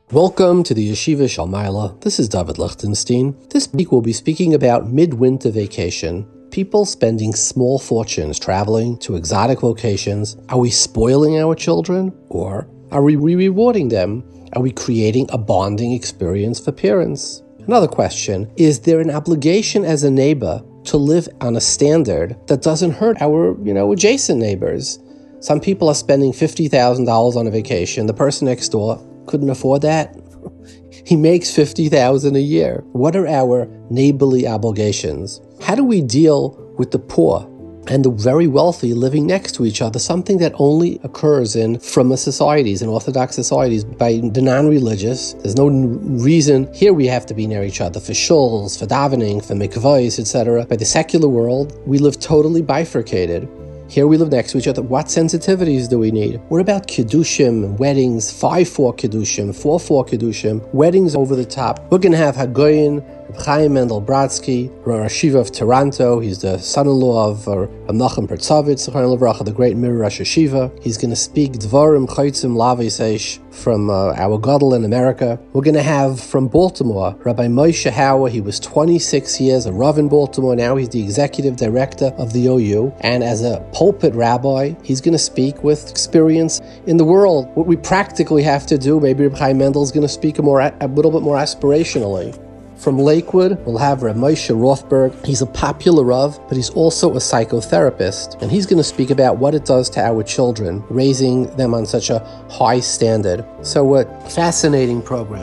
Welcome to the Yeshiva Shalmaila. This is David Lichtenstein. This week we'll be speaking about midwinter vacation. People spending small fortunes traveling to exotic locations. Are we spoiling our children, or are we rewarding them? Are we creating a bonding experience for parents? Another question, is there an obligation as a neighbor to live on a standard that doesn't hurt our, adjacent neighbors? Some people are spending $50,000 on a vacation. The person next door couldn't afford that. He makes $50,000 a year. What are our neighborly obligations? How do we deal with the poor and the very wealthy living next to each other? Something that only occurs in Fruma societies and Orthodox societies. By the non-religious, there's no reason here we have to be near each other for shuls, for davening, for mikvahs, etc. By the secular world, we live totally bifurcated. Here we live next to each other. What sensitivities do we need? What about kiddushim, weddings, 5-4 kiddushim, 4-4 kiddushim, weddings over the top? We're going to have Hagoyin, Chaim Mendel Brodsky, Rosh Yeshiva of Toronto. He's the son-in-law of Nachum Pertzovitz, the great Mir Rosh Yeshiva. He's going to speak Dvarim Chaitzim Lavis Eish from our Gadol in America. We're going to have from Baltimore, Rabbi Moshe Hauer. He was 26 years a Rav in Baltimore. Now he's the executive director of the OU. And as a pulpit rabbi, he's going to speak with experience in the world. What we practically have to do, maybe Rabbi Chaim Mendel is going to speak a little bit more aspirationally. From Lakewood, we'll have Reb Moshe Rothberg. He's a popular Rav, but he's also a psychotherapist. And he's going to speak about what it does to our children, raising them on such a high standard. So a fascinating program.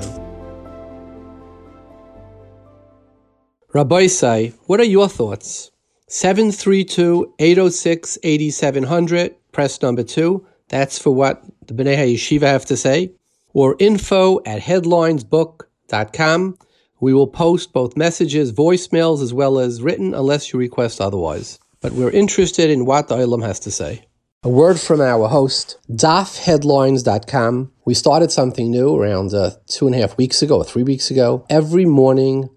Rabbi Say, what are your thoughts? 732-806-8700, press number 2. That's for what the B'nai HaYeshiva have to say. Or info@headlinesbook.com. We will post both messages, voicemails, as well as written, unless you request otherwise. But we're interested in what the Olam has to say. A word from our host, dafheadlines.com. We started something new around 2.5 weeks ago or 3 weeks ago. Every morning,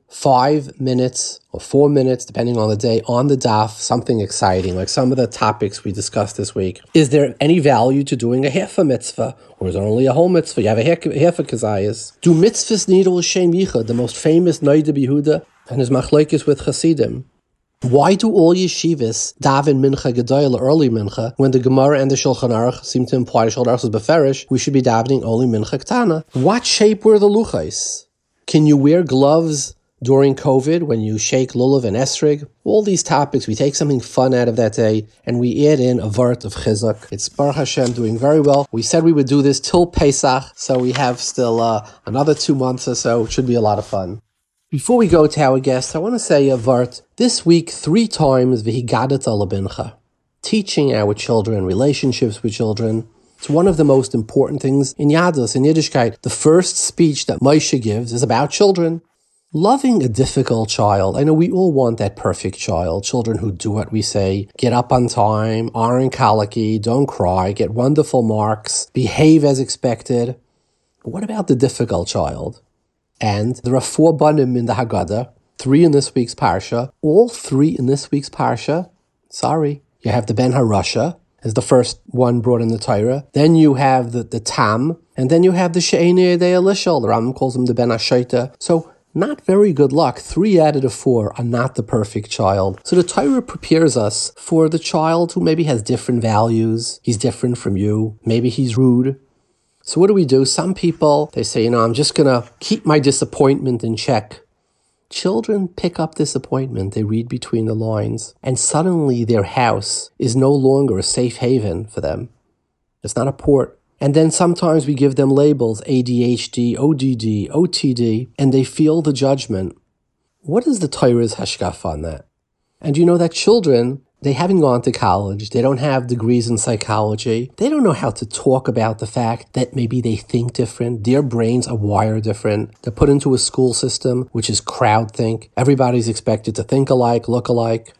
5 minutes or 4 minutes, depending on the day, on the daf, something exciting, like some of the topics we discussed this week. Is there any value to doing a half a mitzvah, or is it only a whole mitzvah? You have a half a kazayas. Do mitzvahs need L'Shem Yichud, the most famous Noida B'Yehuda, and his machlokes with Hasidim? Why do all yeshivas daven mincha gedayla early mincha when the Gemara and the Shulchan Aruch seem to imply Shulchan Aruch is beferish? We should be davening only mincha ktana. What shape were the luchais? Can you wear gloves during COVID when you shake lulav and esrig? All these topics, we take something fun out of that day and we add in a vart of chizuk. It's Baruch Hashem doing very well. We said we would do this till Pesach, so we have still another 2 months or so. It should be a lot of fun. Before we go to our guests, I want to say a vart. This week, 3 times, v'higadat alabincha. Teaching our children, relationships with children. It's one of the most important things in Yadus, in Yiddishkeit. The first speech that Moshe gives is about children. Loving a difficult child. I know we all want that perfect child. Children who do what we say, get up on time, aren't colicky, don't cry, get wonderful marks, behave as expected. But what about the difficult child? And there are 4 banim in the Haggadah, 3 in this week's Parsha. All 3 in this week's Parsha, sorry. You have the Ben Harasha, as the first one brought in the Torah. Then you have the Tam, and then you have the She'enei Yedei Elishal. The Rambam calls him the Ben Hashaita. So, not very good luck. 3 out of the 4 are not the perfect child. So the Torah prepares us for the child who maybe has different values. He's different from you. Maybe he's rude. So what do? Some people, they say, I'm just going to keep my disappointment in check. Children pick up disappointment. They read between the lines. And suddenly their house is no longer a safe haven for them. It's not a port. And then sometimes we give them labels, ADHD, ODD, OTD, and they feel the judgment. What is the Torah's hashkafa on that? And you know that children, they haven't gone to college. They don't have degrees in psychology. They don't know how to talk about the fact that maybe they think different. Their brains are wired different. They're put into a school system, which is crowd think. Everybody's expected to think alike, look alike.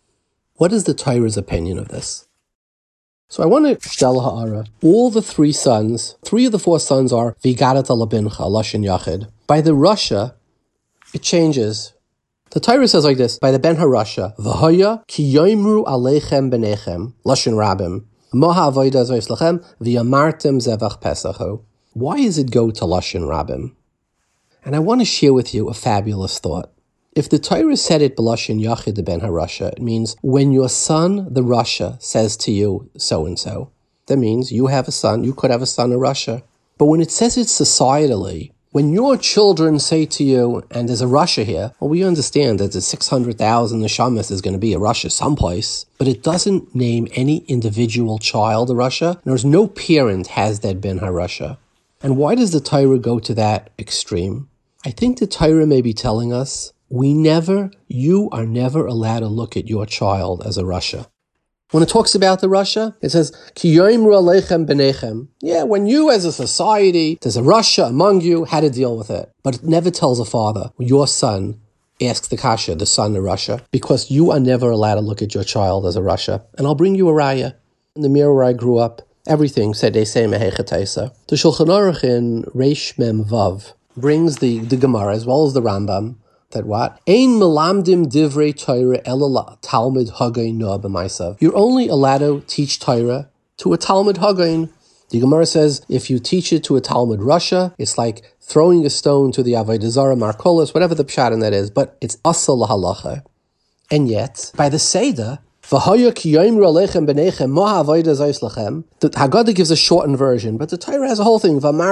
What is the Torah's opinion of this? So I want to shtel ha'ara. All the 3 sons, 3 of the 4 sons are v'higadat alabincha, lashon yachid. By the Russia, it changes. The Torah says like this, by the Ben Harasha, V'haya ki yoimru aleichem benechem, lashon rabim, moha avoida zois lachem, v'yamartem zevach pesachu. Why does it go to Lashon Rabim? And I want to share with you a fabulous thought. If the Torah said it b'Lashon Yachid ben HaRasha, it means when your son, the Rasha, says to you so-and-so. That means you have a son, you could have a son, a Rasha. But when it says it societally, when your children say to you, and there's a Rasha here, well, we understand that the 600,000 neshamas is going to be a Rasha someplace, but it doesn't name any individual child a Rasha. There's no parent has that ben HaRasha. And why does the Torah go to that extreme? I think the Torah may be telling us, you are never allowed to look at your child as a Rasha. When it talks about the Rasha, it says, Ki yoimru aleichem b'nechem. Yeah, when you as a society, there's a Rasha among you, how to deal with it. But it never tells a father, your son asks the kasha, the son the Rasha, because you are never allowed to look at your child as a Rasha. And I'll bring you a raya. In the mirror where I grew up, everything said they say mehechetaisa. The Shulchan Aruch in Reish Mem Vav brings the Gemara as well as the Rambam, that what? Ein melamdim divrei Torah elala Talmud Hagain noah b'maisav. You're only allowed to teach Torah to a Talmud Hagain. The Gemara says if you teach it to a Talmud Rasha, it's like throwing a stone to the Avodah Zarah Markolis, whatever the pshat in that is, but it's asal lahalacha. And yet, by the Seder, the Haggadah gives a shortened version, but the Torah has a whole thing.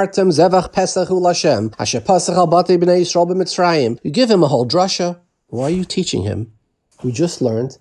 You give him a whole drasha. Why are you teaching him? We just learned,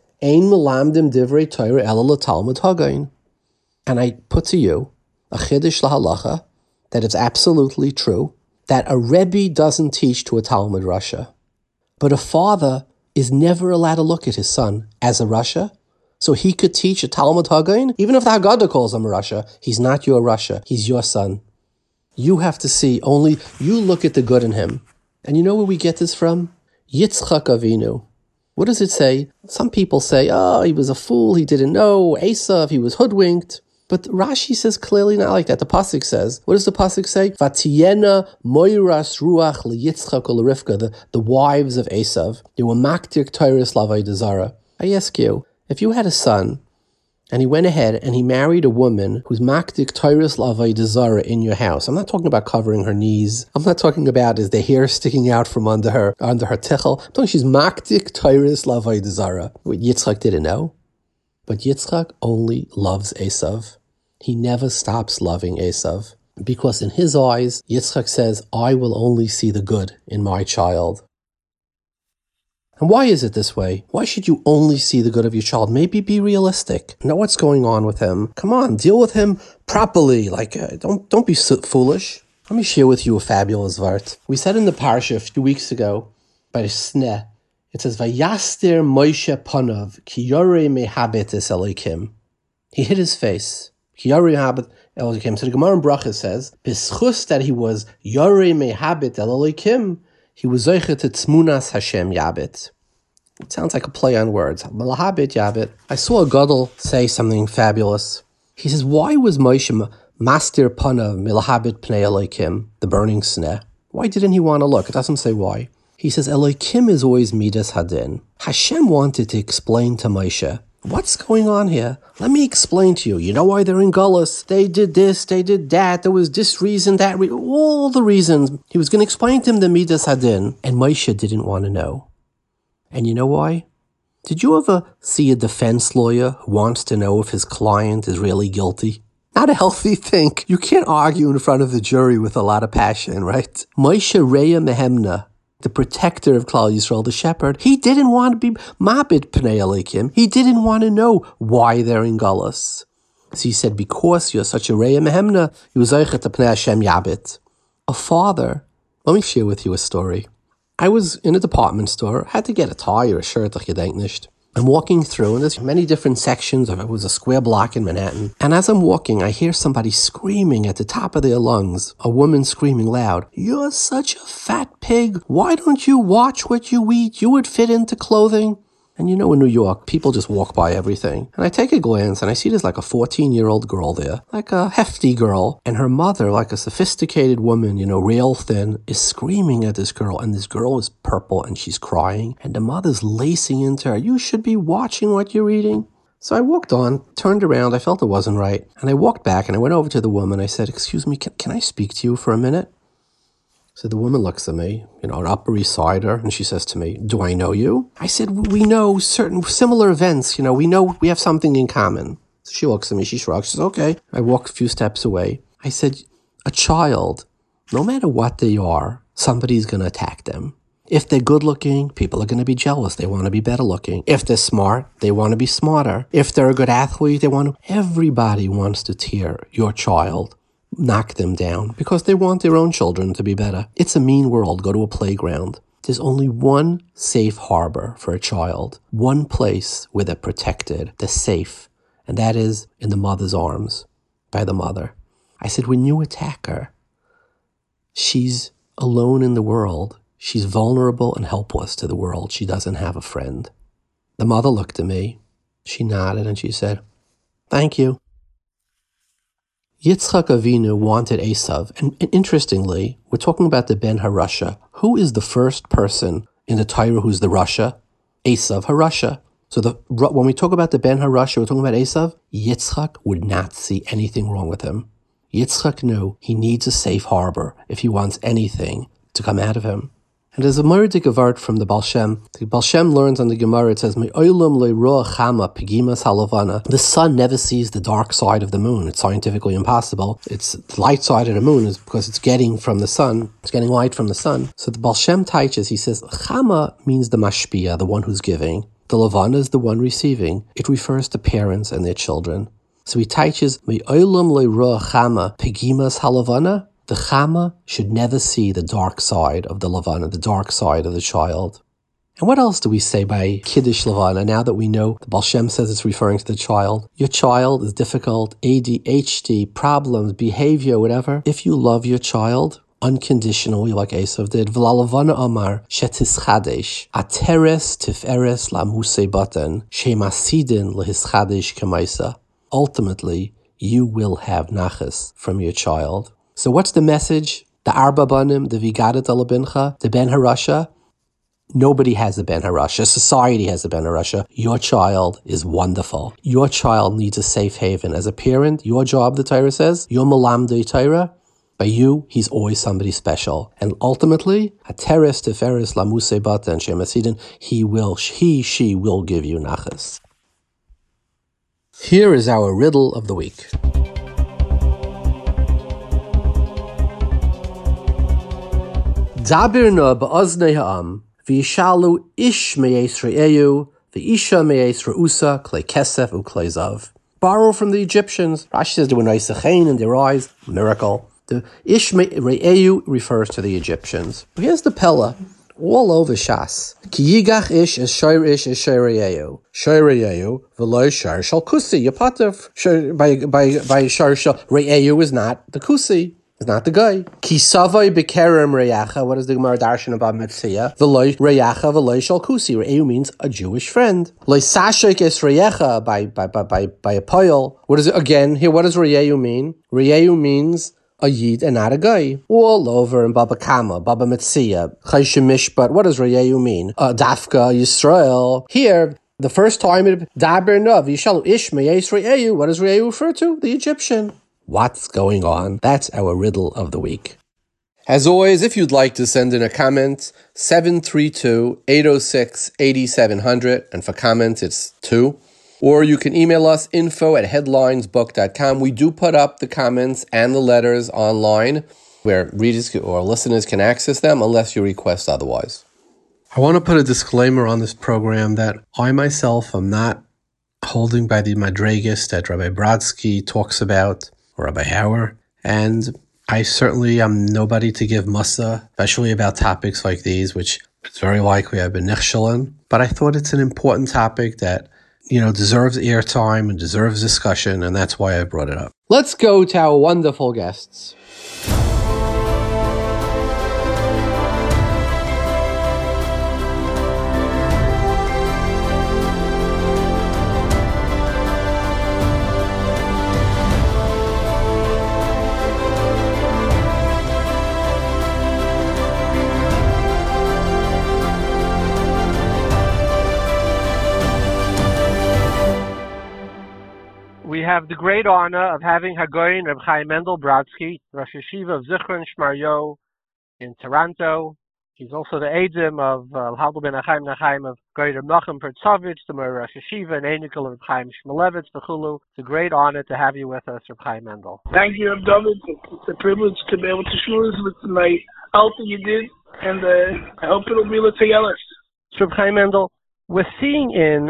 and I put to you a chiddush lahalacha that it's absolutely true that a Rebbe doesn't teach to a Talmud Rasha, but a father is never allowed to look at his son as a Rasha. So he could teach a Talmud Hagain, even if the Haggadah calls him a Rasha. He's not your Rasha. He's your son. You have to see, only you look at the good in him. And you know where we get this from? Yitzchak Avinu. What does it say? Some people say, he was a fool, he didn't know. Esav, he was hoodwinked. But Rashi says clearly not like that. The pasuk says, what does the pasuk say? Vatiyena moiras ruach leYitzchak u'leRivka, the wives of Esav. They were maktir Torahs l'Avodah Zarah. I ask you, if you had a son, and he went ahead and he married a woman who's maktik Torahs l'Avodah Zarah in your house. I'm not talking about covering her knees. I'm not talking about is the hair sticking out from under her tichel. I'm talking she's maktik Torahs l'Avodah Zarah. What Yitzchak didn't know. But Yitzchak only loves Esav. He never stops loving Esav. Because in his eyes, Yitzchak says, I will only see the good in my child. And why is it this way? Why should you only see the good of your child? Maybe be realistic. Know what's going on with him. Come on, deal with him properly. Don't be so foolish. Let me share with you a fabulous vart. We said in the parsha a few weeks ago, by the Sneh, it says, Vayaster Moshe Panav, ki yoreh mehabet es Elokim. He hid his face. Ki yoreh mehabet Elokim. So the Gemara in Bracha says, B'schus that he was yoreh mehabet el Elokim, he was zoichet to tzmunas Hashem yabit. It sounds like a play on words. Malahabit yabit. I saw a gadol say something fabulous. He says, why was Moshe master panav milahabit pnei Elokim, the burning sneh? Why didn't he want to look? It doesn't say why. He says, Elokim is always midas hadin. Hashem wanted to explain to Moshe, what's going on here? Let me explain to you. You know why they're in Gullus? They did this, they did that. There was this reason, that reason, all the reasons. He was going to explain to him the Midas Hadin, and Moshe didn't want to know. And you know why? Did you ever see a defense lawyer who wants to know if his client is really guilty? Not a healthy thing. You can't argue in front of the jury with a lot of passion, right? Moshe Reya Mehemna, the protector of Klal Yisrael, the shepherd, he didn't want to be mabit pnei Elokim. He didn't want to know why they're in Gullus. So he said, because you're such a Reya Mehemna, you zeichet to pnei Hashem yabit. A father, let me share with you a story. I was in a department store, had to get a tie or a shirt, like you denk nicht. I'm walking through, and there's many different sections of it. It was a square block in Manhattan. And as I'm walking, I hear somebody screaming at the top of their lungs, a woman screaming loud, "You're such a fat pig. Why don't you watch what you eat? You would fit into clothing." And you know, in New York, people just walk by everything. And I take a glance, and I see there's like a 14-year-old girl there, like a hefty girl. And her mother, like a sophisticated woman, real thin, is screaming at this girl. And this girl is purple, and she's crying. And the mother's lacing into her, "You should be watching what you're eating." So I walked on, turned around, I felt it wasn't right, and I walked back and I went over to the woman. I said, "Excuse me, can I speak to you for a minute?" So the woman looks at me, an Upper East Sider, and she says to me, "Do I know you?" I said, "We know certain similar events, we know we have something in common." So she looks at me, she shrugs, she says, "Okay." I walked a few steps away. I said, "A child, no matter what they are, somebody's going to attack them. If they're good looking, people are going to be jealous. They want to be better looking. If they're smart, they want to be smarter. If they're a good athlete, everybody wants to tear your child, knock them down because they want their own children to be better. It's a mean world. Go to a playground. There's only one safe harbor for a child, one place where they're protected, they're safe, and that is in the mother's arms, by the mother." I said, when you attack her, she's alone in the world. She's vulnerable and helpless to the world. She doesn't have a friend. The mother looked at me. She nodded and she said, "Thank you." Yitzchak Avinu wanted Esav. And interestingly, we're talking about the Ben Harasha. Who is the first person in the Torah who's the Rasha? Esav Harasha. So when we talk about the Ben Harasha, we're talking about Esav. Yitzchak would not see anything wrong with him. Yitzchak knew he needs a safe harbor if he wants anything to come out of him. And there's a Murdik of art from the Baal Shem. The Baal Shem learns on the Gemara, it says, the sun never sees the dark side of the moon. It's scientifically impossible. It's the light side of the moon is because it's getting from the sun. It's getting light from the sun. So the Baal Shem teaches, he says, Chama means the mashpia, the one who's giving. The Levana is the one receiving. It refers to parents and their children. So he teaches, Chama, the Chama should never see the dark side of the Levana, the dark side of the child. And what else do we say by Kiddush Levana, now that we know the Baal Shem says it's referring to the child? Your child is difficult, ADHD, problems, behavior, whatever. If you love your child unconditionally, like Esav did, V'lalavana Amar, shetischadesh, ateres tiferes la musei batan, shemasidin lehischadesh kemaisa. Ultimately, you will have nachas from your child. So what's the message? The Arba Banim, the Vigadat Alabincha, the Ben Harasha? Nobody has a Ben Harasha. Society has a Ben Harasha. Your child is wonderful. Your child needs a safe haven. As a parent, your job, the Torah says, your Malamdei Torah, by you, he's always somebody special. And ultimately, Ateres Teferes Lamuse Bata and Shemasidin, she will give you nachas. Here is our riddle of the week. Dabir na ba'oznei ha'am, v'yishalu ish me'es re'eyu, v'isha me'es re'usa, klei kesef u'klei zav. Borrow from the Egyptians. Rashi says they were nice in their eyes. Miracle. The ish re'eyu refers to the Egyptians. Here's the Pella. All over Shas. Ki yigach ish es shayr re'eyu. Shayr re'eyu, v'lo shayr shal kusi. Yapatav by shayr shal re'eyu is not the kusi. It's not the guy. Ki savai bekerem reyacha. What is the Gemara darshan about Metzia? V'loy reyacha v'loy shal kusi. Re'eu means a Jewish friend. Loy sashek es reyacha by a poil. What is it again? Here, what does re'eu mean? Re'eu means a yid and not a guy. All over in Baba Kama, Baba Metzia, Chayshim Mishpat. What does re'eu mean? Dafka Yisrael. Here, the first time it daber nav yishalu ish me'es re'eu. What does re'eu refer to? The Egyptian. What's going on? That's our riddle of the week. As always, if you'd like to send in a comment, 732-806-8700, and for comments it's 2. Or you can email us info@headlinesbook.com. We do put up the comments and the letters online where readers or listeners can access them unless you request otherwise. I want to put a disclaimer on this program that I myself am not holding by the Madregas that Rabbi Brodsky talks about, or Rabbi Hauer, and I certainly am nobody to give mussah, especially about topics like these, which it's very likely I've been nichshel. But I thought it's an important topic that, deserves airtime and deserves discussion, and that's why I brought it up. Let's go to our wonderful guests. have the great honor of having Hagoyin Reb Chaim Mendel Brodsky, Rosh Yeshiva of Zichron Shmaryo in Toronto. He's also the Eidim of Hadl Ben Achaim Nachaim of Goyin Reb Nachum Pertzovich, the Rosh Yeshiva, and Einikol Reb Chaim Shmulevitz, V'chulu. It's a great honor to have you with us, Reb Chaim Mendel. Thank you, Reb David. It's a privilege to be able to shmooze with my altar you did, and I hope it'll be l'tegelis. Reb Chaim Mendel, we're seeing in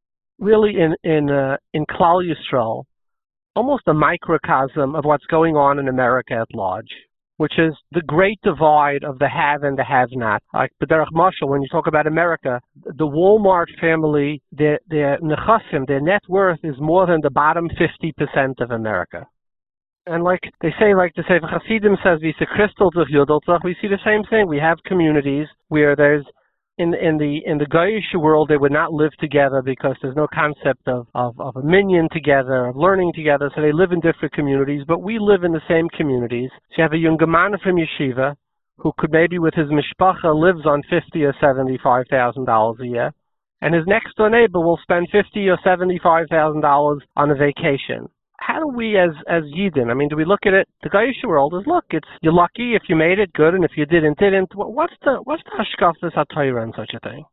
Klal Yisrael almost a microcosm of what's going on in America at large, which is the great divide of the have and the have-not. Like B'derech Mashal, when you talk about America, the Walmart family, their nechassim, their net worth is more than the bottom 50% of America. And like they say, like the Sefer Hasidim says, we see the same thing. We have communities where there's in the Goyish world, they would not live together because there's no concept of a minyan together, of learning together, so they live in different communities, but we live in the same communities. So you have a young man from yeshiva who could maybe with his mishpacha lives on $50,000 or $75,000 a year, and his next door neighbor will spend $50,000 or $75,000 on a vacation. How do we, as Yidden, I mean, do we look at it? The Goyish world is, look, it's you're lucky if you made it, good, and if you didn't. What's the hashkafas hatayra and such a thing?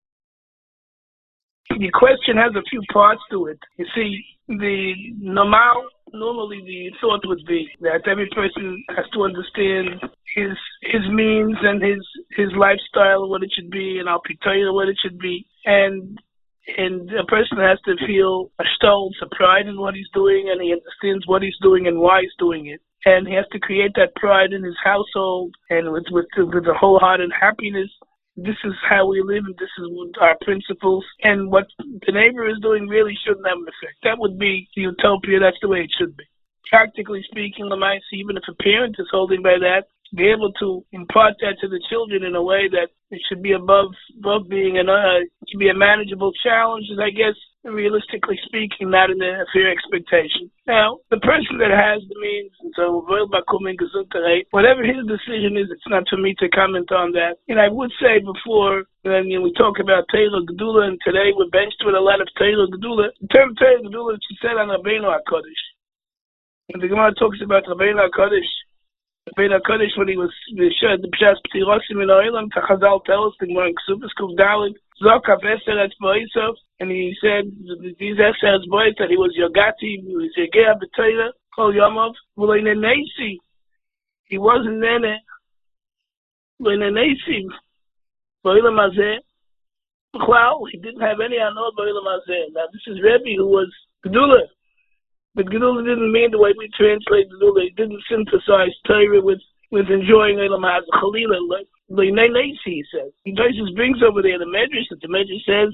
The question has a few parts to it. You see, normally the thought would be that every person has to understand his means and his lifestyle, what it should be, and al-pitayra, what it should be, and a person has to feel a stolz, a pride in what he's doing, and he understands what he's doing and why he's doing it. And he has to create that pride in his household and with a wholehearted happiness. This is how we live, and this is our principles. And what the neighbor is doing really shouldn't have an effect. That would be the utopia. That's the way it should be. Practically speaking, even if a parent is holding by that, be able to impart that to the children in a way that it should be above being it should be a manageable challenge, and I guess realistically speaking, not in a fair expectation. Now, the person that has the means, so whatever his decision is, it's not for me to comment on that. And I would say before, when we talk about Teira Gedula, and today we're benched with a lot of Teira Gedula. The term Teira Gedula is said on Rabbeinu HaKodesh. When the Gemara talks about Rabbeinu HaKodesh, Rabbeinu HaKodesh, when he was the Pshas P'tirosim in Oilam, Chazal tells the Gemara in Ksubas Kuf Daled, Zokav Eser Et Boisov, and he said these Eser Et Bois that he was Yogati, he was Yegea B'Teira, Kol Yomov, V'loi Nenesi, he wasn't Nene, V'loi Nenesi, V'oilam Hazeh, B'chlal, he didn't have any Anod V'oilam Hazeh. Now this is Rebbe who was Gedula. But Gedula didn't mean the way we translate Gedula. It didn't synthesize Torah with enjoying Eilam Hazeh. Chalila, like he says. He just brings over there the Medrash, that the Medrash says,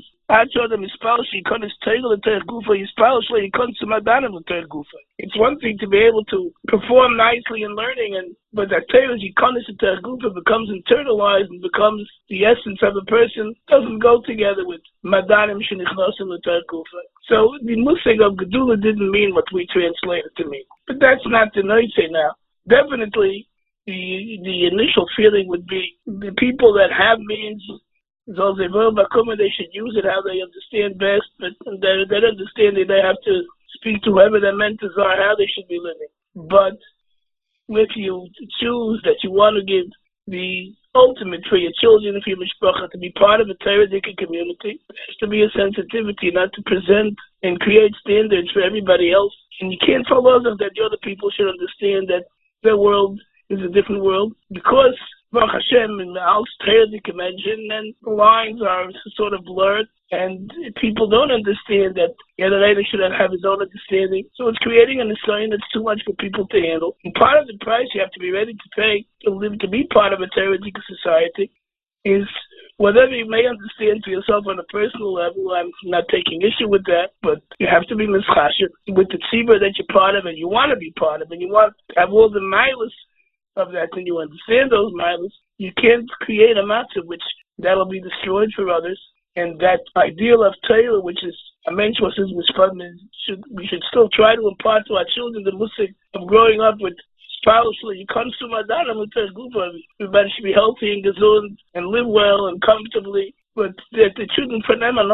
it's one thing to be able to perform nicely in learning, but that Torah becomes internalized and becomes the essence of a person, doesn't go together with Madanim Shenichnosim L'Tergufa. So the Musig of Gedula didn't mean what we translate it to mean. But that's not the Noitze now. Definitely, the initial feeling would be the people that have means, they should use it how they understand best, but they understand that they have to speak to whoever their mentors are, how they should be living. But if you choose that you want to give the ultimate for your children, for your mishpacha, to be part of a Torah-Dika community, there has to be a sensitivity not to present and create standards for everybody else. And you can't follow them that the other people should understand that their world is a different world, because Baruch Hashem in the house you can imagine, and the lines are sort of blurred, and people don't understand that the other lady should have his own understanding. So it's creating an assignment that's too much for people to handle. And part of the price you have to be ready to pay to be part of a Torah-Dika society is whatever you may understand for yourself on a personal level. I'm not taking issue with that, but you have to be mischasher with the tzibur that you're part of and you want to be part of, and you want to have all the milas of that, and you understand those milas. You can't create a matzah which that'll be destroyed for others. And that ideal of Torah, which is a mensch was his mishpat, we should still try to impart to our children the musik of growing up with spiritually. You come to Madana, everybody should be healthy and gesund and live well and comfortably. But the children for them on art.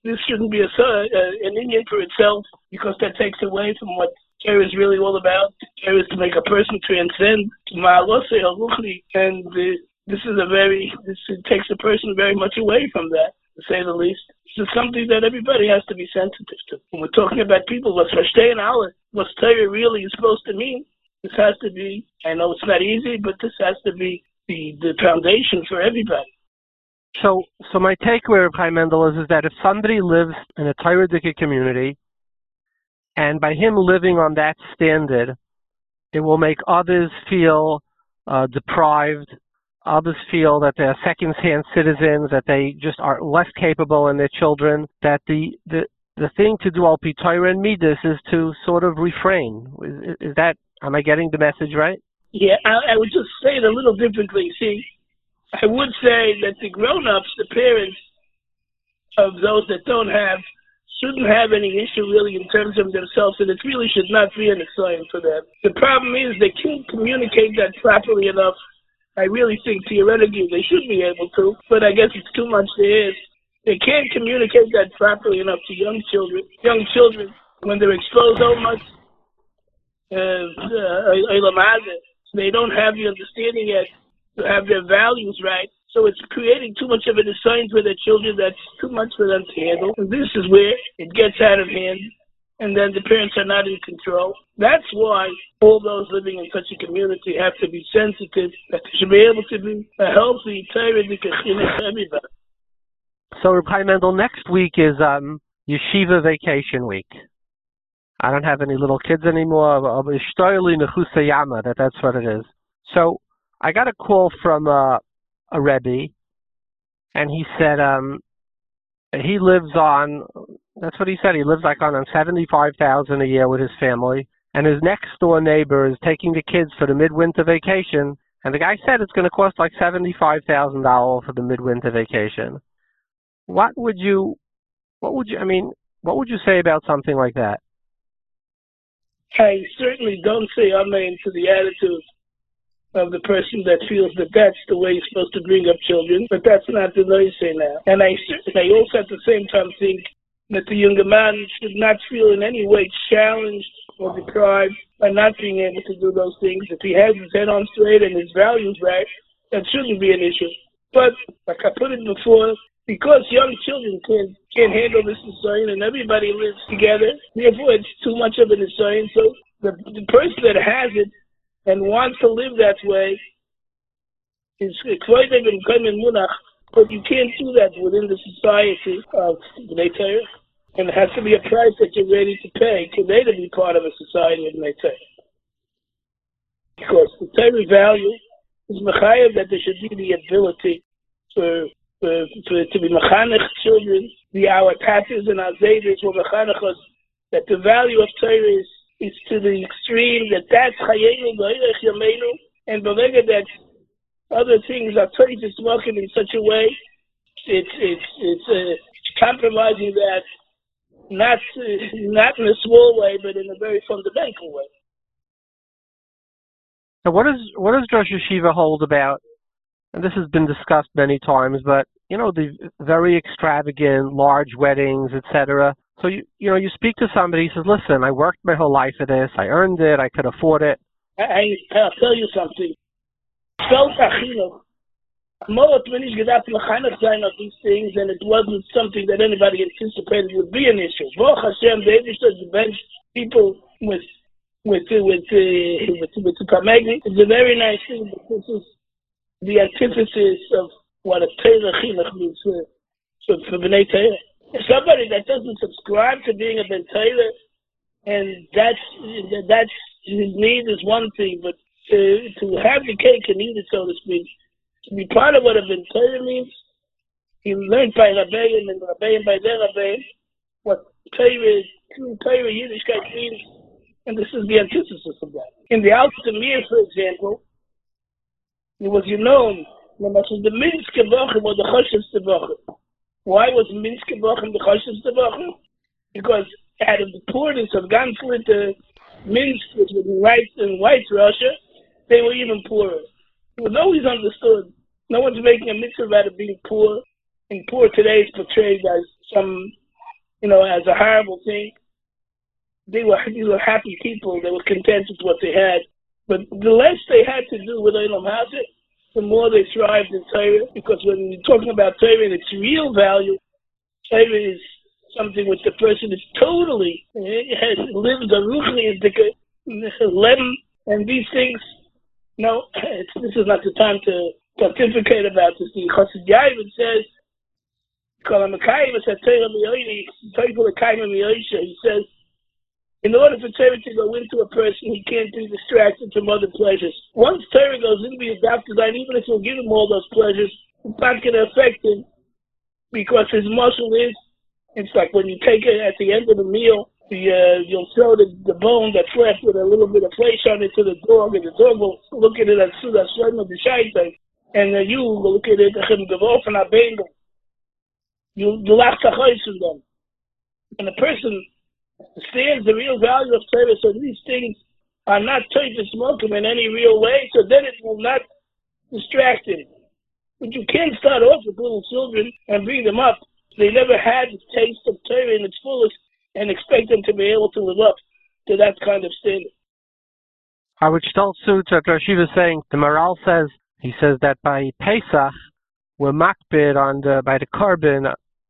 this shouldn't be an Indian for itself, because that takes away from what Torah is really all about. Torah is to make a person transcend to Ma'alosei Haruchni, and this takes a person very much away from that, to say the least. This is something that everybody has to be sensitive to. When we're talking about people, what's Verstehen Allah, what Torah really is supposed to mean, this has to be, I know it's not easy, but this has to be the foundation for everybody. So my takeaway of Chaim Mendel is that if somebody lives in a Torah community, and by him living on that standard, it will make others feel deprived, others feel that they're second-hand citizens, that they just are less capable in their children, that the thing to do al pi Torah and midas is to sort of refrain. Is that, am I getting the message right? Yeah, I would just say it a little differently. See, I would say that the grown-ups, the parents of those that don't have, shouldn't have any issue really in terms of themselves, and it really should not be an excitement for them. The problem is they can't communicate that properly enough. I really think theoretically they should be able to, but I guess it's too much there is. They can't communicate that properly enough to young children. Young children, when they're exposed so much, they don't have the understanding yet to have their values right. So it's creating too much of a design for their children that's too much for them to handle. And this is where it gets out of hand, and then the parents are not in control. That's why all those living in such a community have to be sensitive, that they should be able to be a healthy, Torah for everybody. So, Reb Chaim Mendel, next week is Yeshiva vacation week. I don't have any little kids anymore. That's what it is. So I got a call from a Rebbe, and he said he lives on, that's what he said, he lives like on $75,000 a year with his family, and his next door neighbor is taking the kids for the midwinter vacation, and the guy said it's going to cost like $75,000 for the midwinter vacation. What would you say about something like that? I certainly don't say amen to the attitude of the person that feels that that's the way you're supposed to bring up children, but that's not the way I say now. And I also at the same time think that the younger man should not feel in any way challenged or deprived by not being able to do those things. If he has his head on straight and his values right, that shouldn't be an issue. But like I put it before, because young children can't handle this design and everybody lives together, therefore it's too much of a design. So the person that has it and wants to live that way is exploited and munach, but you can't do that within the society of Bnei Torah. And it has to be a price that you're ready to pay to be part of a society of Bnei Torah. Because the Torah value is mechayev that there should be the ability to be mechanech children. Our tatas and our zaydas were mechanechos, that the value of Torah is to the extreme that's chayenu b'oirech yameinu, and belega that other things are Torah is working in such a way, it's compromising that, not in a small way, but in a very fundamental way. So what does Rosh Yeshiva hold about? And this has been discussed many times, but the very extravagant, large weddings, etc. So you speak to somebody, he says, listen, I worked my whole life for this, I earned it, I could afford it. I'll tell you something. Moat when ich gedacht mechanech sein of these things, and it wasn't something that anybody anticipated would be an issue. Baruch Hashem, the Eibishter bench people with the Kamegni. It's a very nice thing, but this is the antithesis of what a Torah chinuch means for Bnei Torah. Somebody that doesn't subscribe to being a Ben Torah, and that's his need is one thing, but to have the cake and eat it, so to speak, to be part of what a Ben Torah means, he learned by Rabbeim and Rabbeim by their Rabbeim what Torah, true Torah Yiddishkeit means, and this is the antithesis of that. In the Alter Mir, for example, it was known that the Minske Wochen was the Choshevste Wochen. Why was Minske Wochen the Choshevste Wochen? Because out of the poorness of Ganslit, Minsk, which was in White Russia, they were even poorer. It was always understood. No one's making a mitzvah out of being poor, and poor today is portrayed as some as a horrible thing. These were happy people. They were content with what they had. But the less they had to do with Olam Hazeh, the more they thrived in Torah. Because when you're talking about Torah and its real value, Torah is something which the person is totally lives a ruchni lem, and these things. This is not the time to pontificate about this. The Chassid Yair says, he says, in order for Torah to go into a person, he can't be distracted from other pleasures. Once Torah goes into the adopted line, even if he'll give him all those pleasures, it's not going to affect him because his muscle it's like when you take it at the end of the meal, you'll throw the bone that's left with a little bit of flesh on it to the dog, and the dog will look at it as Suda Shlomo B'Shaitai, and you will look at it and you'll laugh from them. And the person understands the real value of Torah, so these things are not to smoke him in any real way, so then it will not distract him. But you can't start off with little children and bring them up. They never had the taste of Torah in its fullest and expect them to be able to live up to that kind of standard. I would still suit what Rashi was saying. The Maral says, he says that by Pesach, we're makbid by the korban,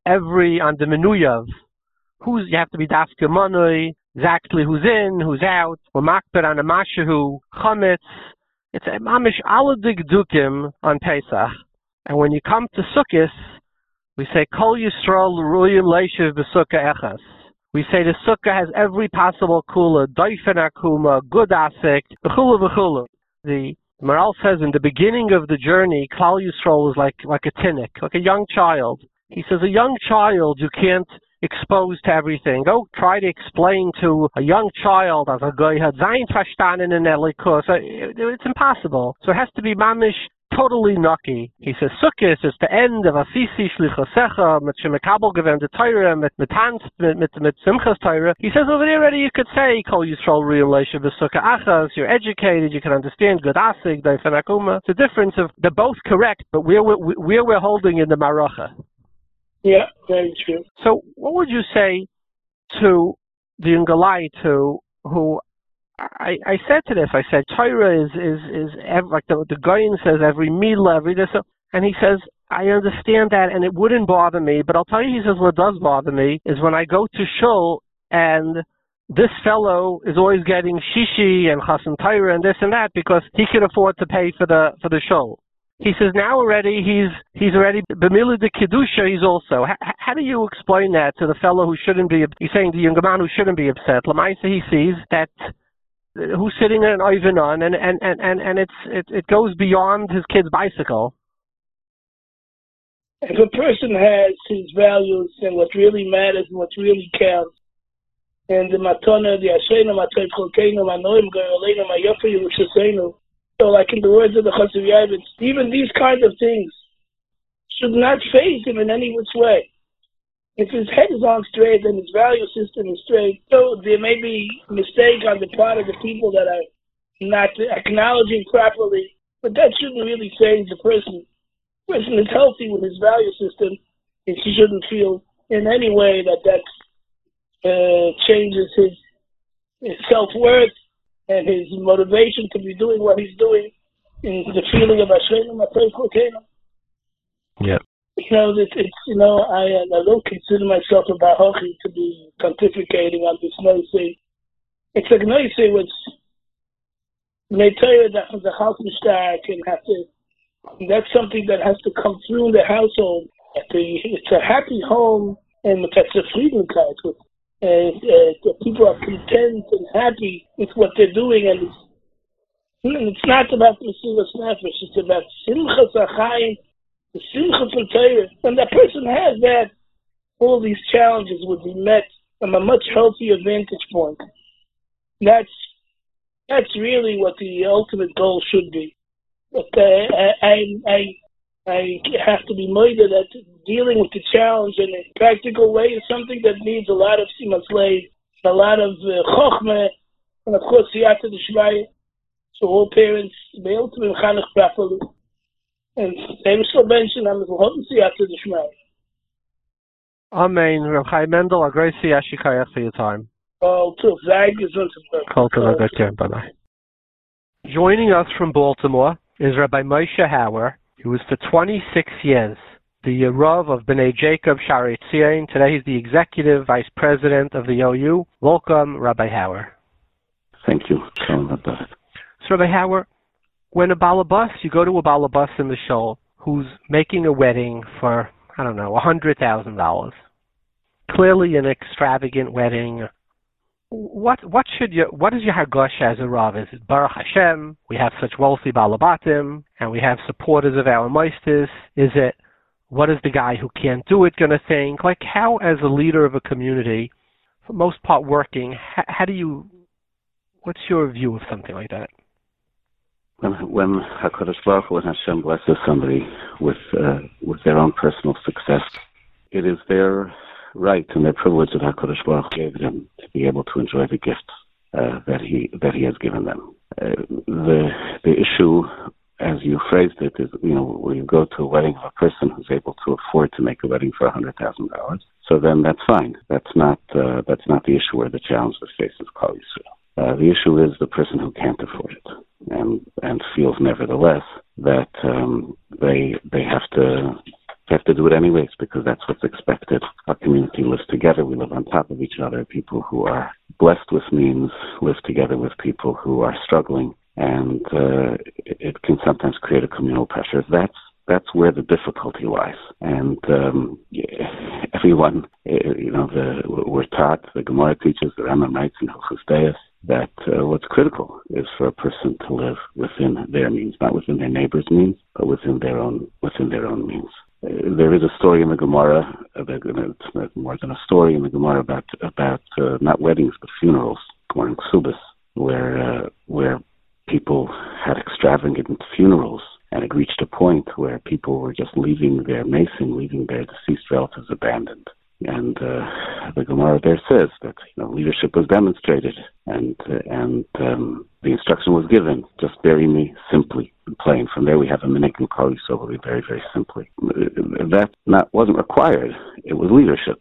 on the menuyav. You have to be dafke manui, exactly who's in, who's out. We're makbid on the mashahu, chametz. It's a mamish aladig dukim on Pesach. And when you come to Sukkot, we say, Kol Yisrael Ruyim Leishiv B'Sukkah Echas. We say the Sukkah has every possible kula, doifen akuma, good asik, v'chulu v'chulu. The Maral says in the beginning of the journey, Klal Yisrael was like a tinnik, like a young child. He says a young child you can't expose to everything. Go try to explain to a young child as a guy had zayin verstanden in Elikus. It's impossible. So it has to be mamish totally nucky. He says Sukkot is the end of Asisi Shlichosecha mit Shemekabel Gevem the Torah mit Simchas Torah. He says over there already you could say Kol Yisrael Riyum Leisha B'Sukkah Achas. You're educated, you can understand good asik, Daifen Akuma. It's a difference of they're both correct, but where we're holding in the Maracha. Yeah, very true. So what would you say to the Ungalite who I said to this, I said, Torah is like the Goyen says, every milah, every this, and he says, I understand that, and it wouldn't bother me, but I'll tell you, he says, what does bother me is when I go to shul, and this fellow is always getting shishi and chassan Torah and this and that, because he can afford to pay for the shul. He says now already he's already b'milah de kedusha. He's also. How do you explain that to the fellow who shouldn't be? He's saying the younger man who shouldn't be upset. Lamaisa he sees that who's sitting in an Ivanon, and it goes beyond his kid's bicycle. If a person has his values and what really matters and what really counts, and the matana, the ashreinu, matay cholkeinu, manoim goyaleinu, mayofer yerushaseinu, so like in the words of the Chassid Yair, even these kinds of things should not faze him in any which way. If his head is on straight and his value system is straight, so there may be a mistake on the part of the people that are not acknowledging properly, but that shouldn't really change the person. The person is healthy with his value system, and she shouldn't feel in any way that changes his self-worth and his motivation to be doing what he's doing, in the feeling of Ashreinu Matay Cholkeinu. Yeah. I don't consider myself a Bahochi to be pontificating on this noise. It's a noise which may tell you that the house can have to, that's something that has to come through in the household. It's a happy home, and it's a freedom with the people are content and happy with what they're doing, and it's not about Mesilas Nefesh, it's about Simchas HaChaim, the Simcha for Torah. When that person has that, all these challenges would be met from a much healthier vantage point. That's really what the ultimate goal should be. But I have to be moided that dealing with the challenge in a practical way is something that needs a lot of simas leid, a lot of chokhmah, and of course siyata d'shmaya. So all parents be able to be mechanech properly. And they will still mention I'm siyata d'shmaya. Amen. Reb Chaim Mendel, a great Yashikayach for your time. Oh, too. Sei gesund. Bye-bye. Joining us from Baltimore is Rabbi Moshe Hauer, who was for 26 years the Rav of B'nai Jacob Shaarei Tzion. Today he's the Executive Vice President of the OU. Welcome, Rabbi Hauer. Thank you. So, Rabbi Hauer, when a balabas, you go to a balabas in the shul who's making a wedding for, I don't know, $100,000. Clearly an extravagant wedding. What is your hargosha as a Rav? Is it Baruch Hashem, we have such wealthy balabatim, and we have supporters of our moistus? Is it, what is the guy who can't do it going to think? Like, how, as a leader of a community, for the most part working, what's your view of something like that? When HaKadosh Baruch Hu, when Hashem blesses somebody with their own personal success, it is their right and their privilege that HaKadosh Baruch Hu gave them to be able to enjoy the gifts that he has given them. The issue, as you phrased it, is, when you go to a wedding of a person who's able to afford to make a wedding for $100,000, so then that's fine. That's not the issue or the challenge that faces Klal Yisrael. The issue is the person who can't afford it and feels nevertheless that they have to do it anyways because that's what's expected. Our community lives together. We live on top of each other. People who are blessed with means live together with people who are struggling, and it can sometimes create a communal pressure. That's where the difficulty lies. And everyone, we're taught, the Gemara teaches, the Rambam writes in Hilchos Deis, that what's critical is for a person to live within their means, not within their neighbor's means, but within their own means. There is a story in the Gemara, it's more than a story in the Gemara about not weddings but funerals, Gemara in Ksubis, where people had extravagant funerals, and it reached a point where people were just leaving their mason, leaving their deceased relatives abandoned. And the Gemara there says that leadership was demonstrated, and the instruction was given: just bury me simply and plain. From there we have a minhag in Klal Yisrael, very, very simply. That wasn't required. It was leadership.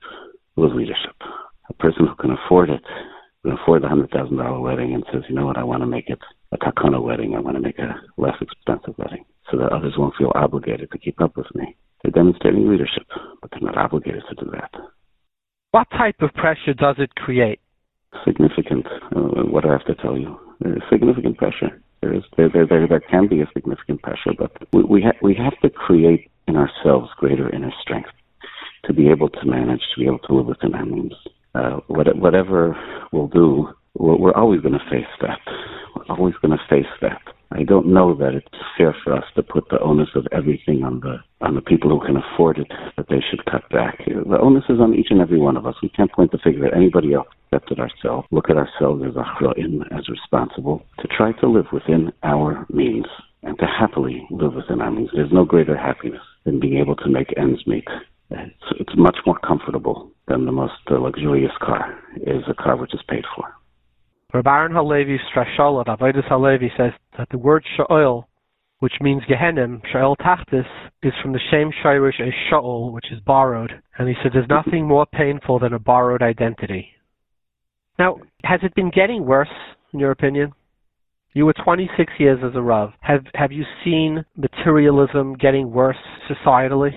A person who can afford it, can afford the $100,000 wedding, and says, you know what, I want to make it a takana wedding. I want to make a less expensive wedding, so that others won't feel obligated to keep up with me. They're demonstrating leadership, but they're not obligated to do that. What type of pressure does it create? Significant. What do I have to tell you? There's significant pressure. There can be a significant pressure, but we have to create in ourselves greater inner strength to be able to manage, to be able to live within our means. Whatever we'll do, we're always going to face that. We're always going to face that. I don't know that it's fair for us to put the onus of everything on the people who can afford it, that they should cut back. The onus is on each and every one of us. We can't point the finger at anybody else except at ourselves. Look at ourselves as achra'im, as responsible, to try to live within our means and to happily live within our means. There's no greater happiness than being able to make ends meet. It's much more comfortable than the most luxurious car is a car which is paid for. Rabbi Aaron Halevi Strashol of Avodas Halevi says that the word Sha'ol, which means Gehenim, Sha'ol Tachtis, is from the same Shirish as Sha'ol, which is borrowed. And he said there's nothing more painful than a borrowed identity. Now, has it been getting worse, in your opinion? You were 26 years as a Rav. Have you seen materialism getting worse societally?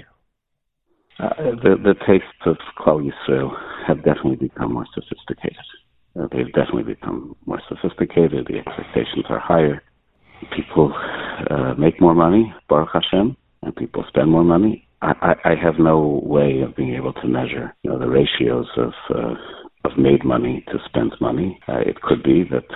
The tastes of Klal Yisrael have definitely become more sophisticated. They've definitely become more sophisticated. The expectations are higher. People make more money, Baruch Hashem, and people spend more money. I have no way of being able to measure, the ratios of made money to spent money. It could be that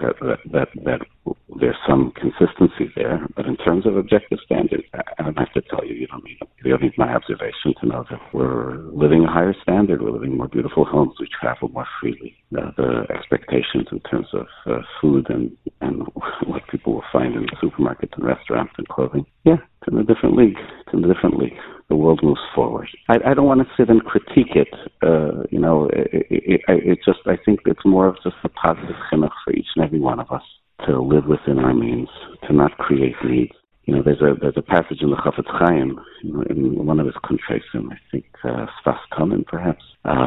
there's some consistency there, but in terms of objective standards, I don't have to tell you. You don't need my observation to know that we're living a higher standard. We're living more beautiful homes. We travel more freely. The expectations in terms of food and what people will find in the supermarkets and restaurants and clothing, it's in a different league. The world moves forward. I don't want to sit and critique it. I think it's more of just a positive chinuch for each and every one of us to live within our means, to not create needs. there's a passage in the Chafetz Chaim, in one of his Kontresim, I think Sfas Tomen, perhaps,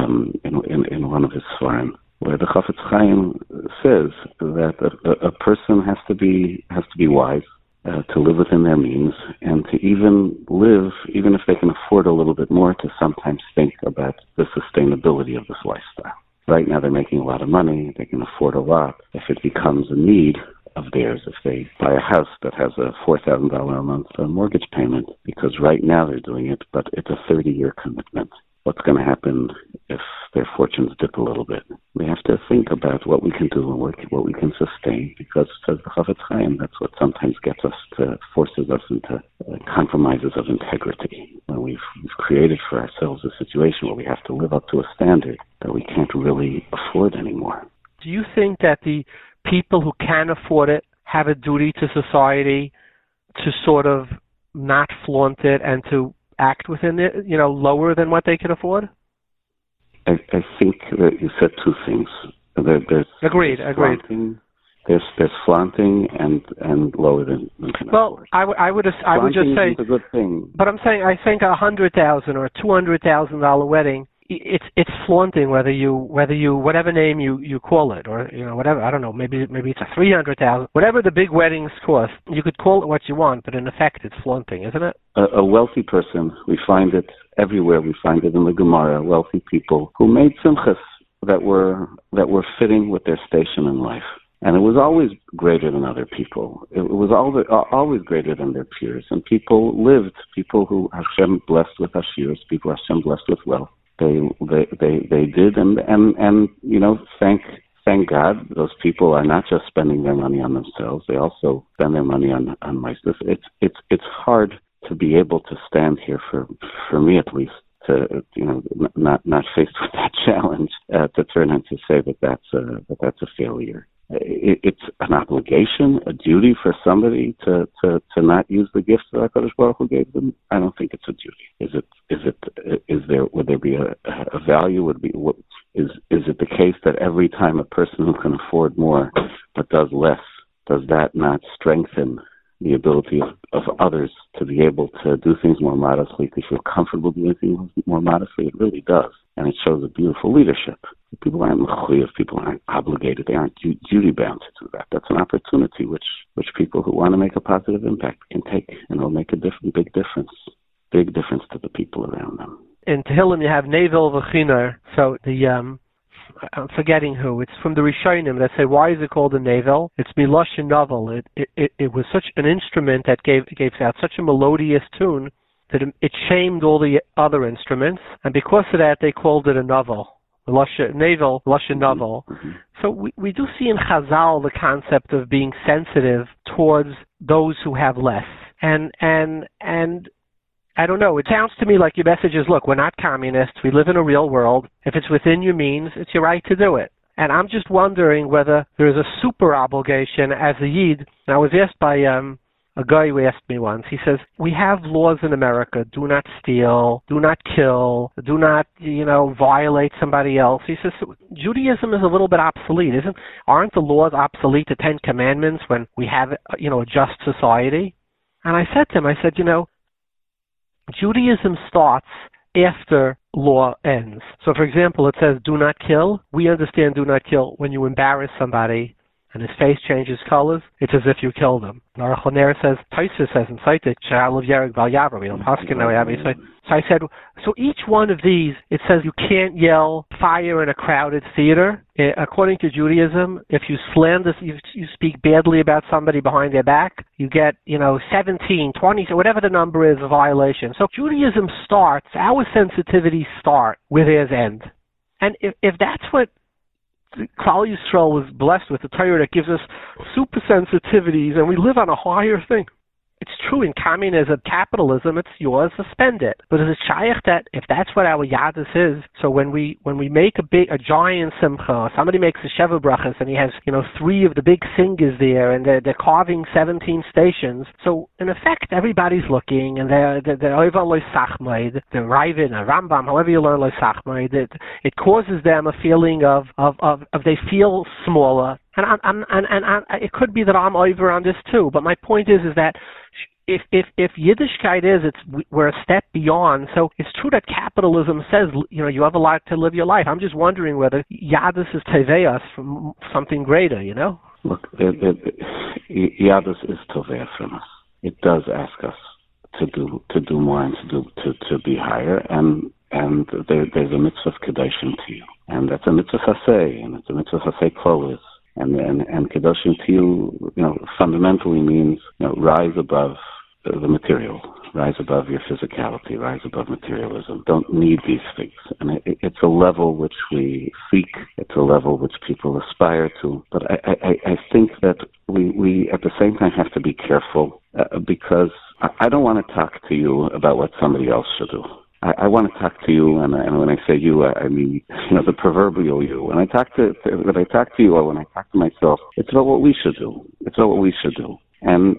in one of his Svarim, where the Chafetz Chaim says that a person has to be wise, to live within their means, and to even if they can afford a little bit more, to sometimes think about the sustainability of this lifestyle. Right now they're making a lot of money, they can afford a lot. If it becomes a need of theirs, if they buy a house that has a $4,000 a month mortgage payment, because right now they're doing it, but it's a 30-year commitment. What's going to happen if their fortunes dip a little bit? We have to think about what we can do and what we can sustain, because, says the Chafetz Chaim, that's what sometimes forces us into compromises of integrity. When we've created for ourselves a situation where we have to live up to a standard that we can't really afford anymore. Do you think that the people who can afford it have a duty to society to sort of not flaunt it and to act within it, lower than what they can afford? I think that you said two things. There's Agreed. Flaunting, there's flaunting and lower than can afford. I would just say it's a good thing. But I think $100,000 or $200,000 wedding, it's flaunting whether you whatever name you call it, or whatever, I don't know, maybe it's a $300,000, whatever the big weddings cost. You could call it what you want, but in effect it's flaunting, isn't it? A wealthy person, we find it everywhere. We find it in the Gemara. Wealthy people who made simchas that were fitting with their station in life. And it was always greater than other people. It was always greater than their peers. And people who Hashem blessed with ashirs, people Hashem blessed with wealth. They did, and thank God, those people are not just spending their money on themselves. They also spend their money on mice. It's hard to be able to stand here for me at least, to not faced with that challenge, to turn and to say that that's a failure. It's an obligation, a duty for somebody to not use the gifts that HaKadosh Baruch Hu gave them. I don't think it's a duty. Would there be a value? Is it the case that every time a person who can afford more but does less, does that not strengthen the ability of others to be able to do things more modestly, to feel comfortable doing things more modestly? It really does. And it shows a beautiful leadership. People aren't mechuyev, people aren't obligated, they aren't duty-bound to do that. That's an opportunity which people who want to make a positive impact can take, and it'll make a big difference to the people around them. In Tehillim you have Nevel v'Chinar, so I'm forgetting who. It's from the Rishonim that say, why is it called a Nevel? It's Miloshin Novel. It was such an instrument that gave out such a melodious tune that it shamed all the other instruments, and because of that they called it a novel. Nevel, Loshin Novel. Mm-hmm. So we do see in Chazal the concept of being sensitive towards those who have less. And I don't know, it sounds to me like your message is, look, we're not communists, we live in a real world. If it's within your means, it's your right to do it. And I'm just wondering whether there's a super obligation as a Yid. And I was asked by a guy who asked me once, he says, we have laws in America, do not steal, do not kill, do not, violate somebody else. He says, Judaism is a little bit obsolete, aren't the laws obsolete, the 10 Commandments, when we have, a just society? And I said to him, Judaism starts after law ends. So, for example, it says, do not kill. We understand do not kill when you embarrass somebody and his face changes colors, it's as if you killed him. Aruch LaNer says, Tosfos says in Saitik, Sha'alav Yerek Bal Yavar, we don't paskin now. So I said, so each one of these, it says you can't yell fire in a crowded theater. According to Judaism, if you slander, you speak badly about somebody behind their back, you get, 17, 20, so whatever the number is, a violation. So Judaism starts, our sensitivities start where theirs end. And if that's what Klal Yisrael was blessed with, the Torah that gives us super sensitivities, and we live on a higher thing. It's true in communism, capitalism, it's yours to spend it. But is it shaykh that if that's what our yadus is, so when we make a giant simcha, somebody makes a sheva brachas and he has 3 of the big singers there and they're carving 17 stations. So in effect everybody's looking and they're over loy sachmaid, the Ravid, a Rambam, however you learn loy sachmaid, it causes them a feeling of they feel smaller. It could be that I'm over on this too, but my point is that if Yiddishkeit we're a step beyond. So it's true that capitalism says you have a lot to live your life. I'm just wondering whether Yadus is teveus from something greater. Look, Yadus is tovea from us. It does ask us to do more and to be higher, and there's a mitzvah of kedoshim to you, and that's a mitzvah hasei, and it's a mitzvah hasei klolis. And kedoshim to you, fundamentally means rise above the material, rise above your physicality, rise above materialism. Don't need these things, and it's a level which we seek. It's a level which people aspire to. But I think that we at the same time have to be careful because I don't want to talk to you about what somebody else should do. I want to talk to you, and when I say you, I mean the proverbial you. When I talk to you, or when I talk to myself, it's about what we should do. It's about what we should do, and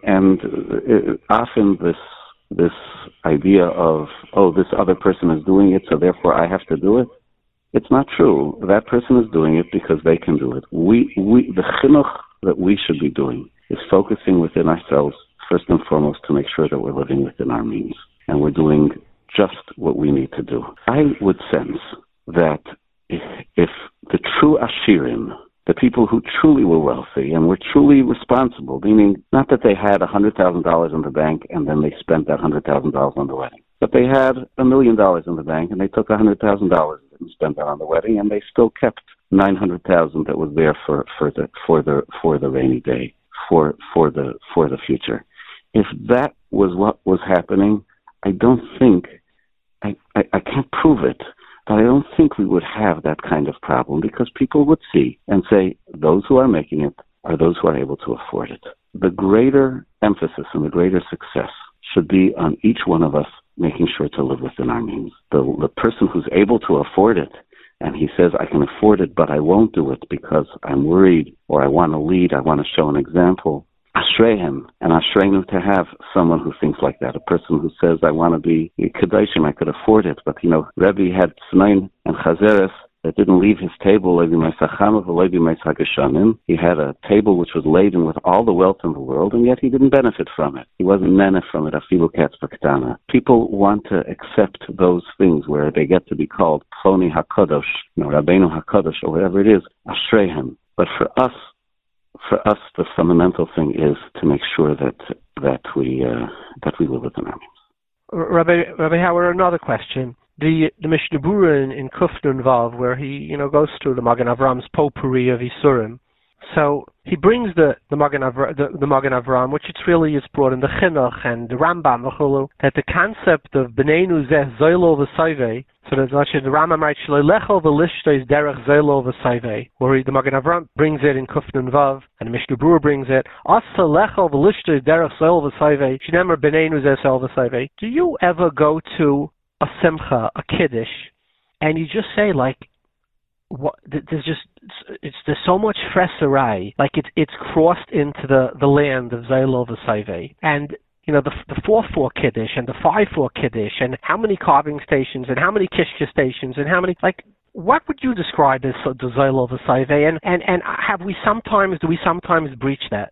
often this idea of this other person is doing it, so therefore I have to do it. It's not true. That person is doing it because they can do it. The chinuch that we should be doing is focusing within ourselves first and foremost to make sure that we're living within our means and we're doing just what we need to do. I would sense that if the true Ashirim, the people who truly were wealthy and were truly responsible, meaning not that they had $100,000 in the bank and then they spent that $100,000 on the wedding, but they had $1 million in the bank and they took $100,000 and spent that on the wedding, and they still kept $900,000 that was there for the rainy day, for the future. If that was what was happening, I don't think, I can't prove it, but I don't think we would have that kind of problem, because people would see and say, those who are making it are those who are able to afford it. The greater emphasis and the greater success should be on each one of us making sure to live within our means. The person who's able to afford it, and he says, I can afford it, but I won't do it because I'm worried, or I want to lead, I want to show an example. Ashrehem, and Ashreinu to have someone who thinks like that, a person who says, I want to be Kedoshim, I could afford it, but Rebbe had Tznain and Chazeres that didn't leave his table. He had a table which was laden with all the wealth in the world, and yet he didn't benefit from it. He wasn't nene from it, afilu katzpaktana. People want to accept those things where they get to be called Ploni HaKadosh, Rabbeinu HaKadosh, or whatever it is, Ashrehem. But for us, the fundamental thing is to make sure that we live within our means. Rabbi Howard, another question. The Mishnah Berurah in Kuf Nun Vav, where he goes through the Magen Avram's potpourri of Isurim. So he brings the Magen Avram, which it's really is brought in the Chinuch and the Rambam, that the concept of B'neinu Zeh Zoilo V'Sayvei, so that the Rambam writes Shleilechol V'Lishtois Derech Zoilo V'Sayvei, where the Magen Avram brings it in Kuf Nun Vav, and the Mishnah Berurah brings it Asa Lechol V'Lishtois Derech Zoilo V'Sayvei, Shnemer B'neinu Zeh Zoilo V'Sayvei. Do you ever go to a simcha, a kiddush, and you just say there's so much fresarai, like it's crossed into the land of Zaylov V'Sayvei, and the 4-4 kiddush and the 5-4 kiddush, and how many carving stations and how many kishka stations and how many, what would you describe as the Zaylov V'Sayvei, and do we sometimes breach that?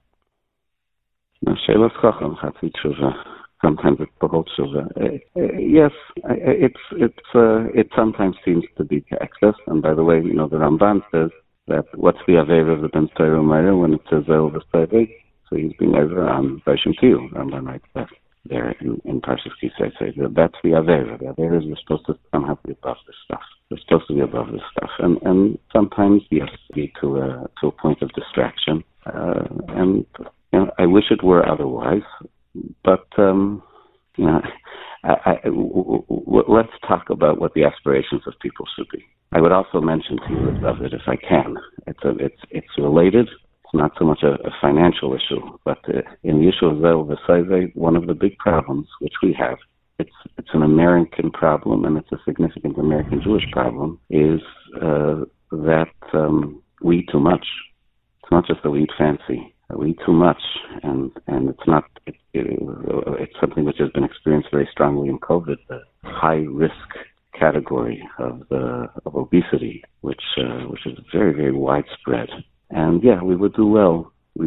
Sometimes it's Bahol Shuvah. Yes, it sometimes seems to be to excess. And by the way, the Ramban says that what's the Aveira of the Ben Torah Umayra when it says Zel V'Sayvei? So he's being over on Vashim Tiyul. Ramban writes that there in Parshas Kisei. That's the Aveira. The Aveira is supposed to somehow be above this stuff. They're supposed to be above this stuff. And sometimes, yes, lead to a point of distraction. And I wish it were otherwise. But, let's talk about what the aspirations of people should be. I would also mention to you of it if I can. It's related. It's not so much a financial issue, but in the issue of Zel V'Sayvei, one of the big problems which we have, it's an American problem and it's a significant American Jewish problem, is that we eat too much. It's not just that we eat fancy. We eat too much, and it's not. It's something which has been experienced very strongly in COVID, the high risk category of obesity, which is very, very widespread. And yeah, we would do well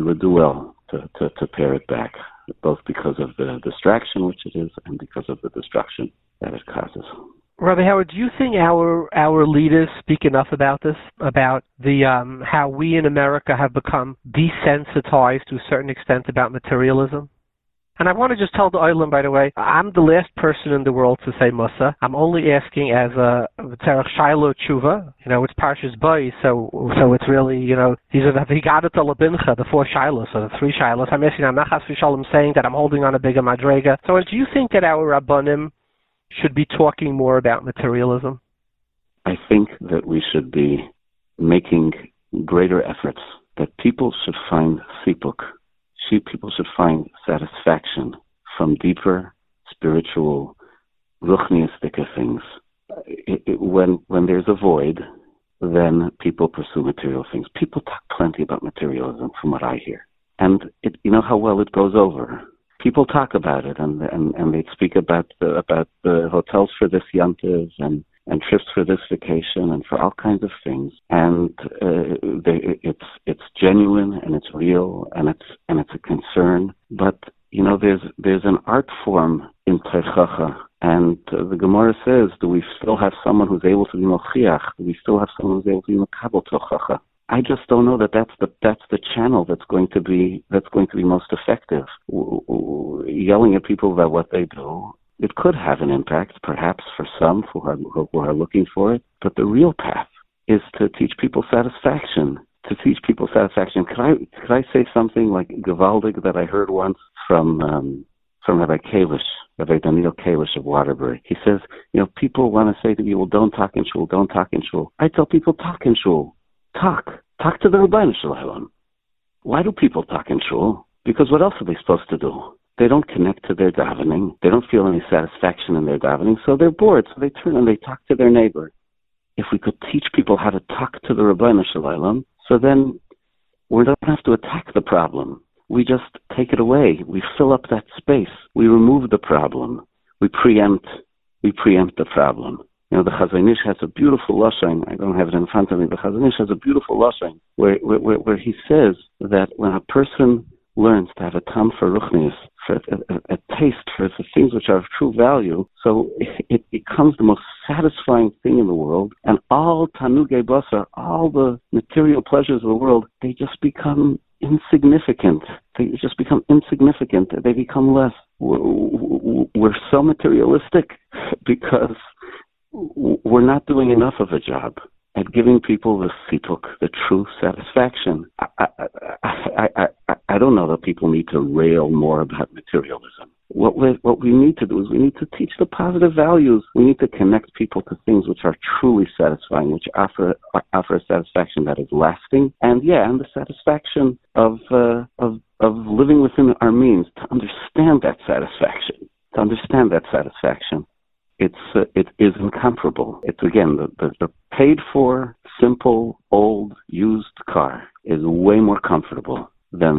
to pare it back, both because of the distraction which it is and because of the destruction that it causes. Rabbi Howard, do you think our leaders speak enough about this, about the how we in America have become desensitized to a certain extent about materialism? And I want to just tell the Olam, by the way, I'm the last person in the world to say Musa. I'm only asking as a Tzarech Shiloh Tshuva. It's Parshas Bo, so it's really, these are the Vigadat Labincha, the 4 Shilohs, or the 3 Shilohs. I'm asking, I'm not Chas v'Shalom saying that I'm holding on a bigger Madrega. So do you think that our Rabbanim should be talking more about materialism? I think that we should be making greater efforts, that people should find sipuk. People should find satisfaction from deeper spiritual, ruchniistic things. When there's a void, then people pursue material things. People talk plenty about materialism, from what I hear, and you know how well it goes over. People talk about it, and they speak about the hotels for this yontiv and trips for this vacation and for all kinds of things, and it's genuine and it's real and it's a concern. But there's an art form in Teichacha, and the Gemara says, do we still have someone who's able to be mochiach? Do we still have someone who's able to be mekabel Teichacha? I just don't know that that's the channel that's going to be most effective. Yelling at people about what they do, it could have an impact, perhaps, for some who are looking for it. But the real path is to teach people satisfaction. Could I say something like Gewaldig that I heard once from Rabbi Kalish, Rabbi Daniel Kalish of Waterbury? He says, people want to say to people, don't talk in shul, don't talk in shul. I tell people, talk in shul. Talk to the Rebbeinu Shalom. Why do people talk in shul? Because what else are they supposed to do? They don't connect to their davening. They don't feel any satisfaction in their davening, so they're bored. So they turn and they talk to their neighbor. If we could teach people how to talk to the Rebbeinu Shalom, so then we don't have to attack the problem. We just take it away. We fill up that space. We remove the problem. We preempt the problem. The Chazon Ish has a beautiful lashon. I don't have it in front of me. The Chazon Ish has a beautiful lashon where he says that when a person learns to have a tam for ruchnius, for a taste for the things which are of true value, so it becomes the most satisfying thing in the world, and all tanugei basar, all the material pleasures of the world, they just become insignificant. They become less. We're so materialistic because we're not doing enough of a job at giving people the sipuk, the true satisfaction. I don't know that people need to rail more about materialism. What we need to do is we need to teach the positive values. We need to connect people to things which are truly satisfying, which offer a satisfaction that is lasting, and the satisfaction of living within our means. To understand that satisfaction. It is incomparable. It's again the paid for, simple, old, used car is way more comfortable than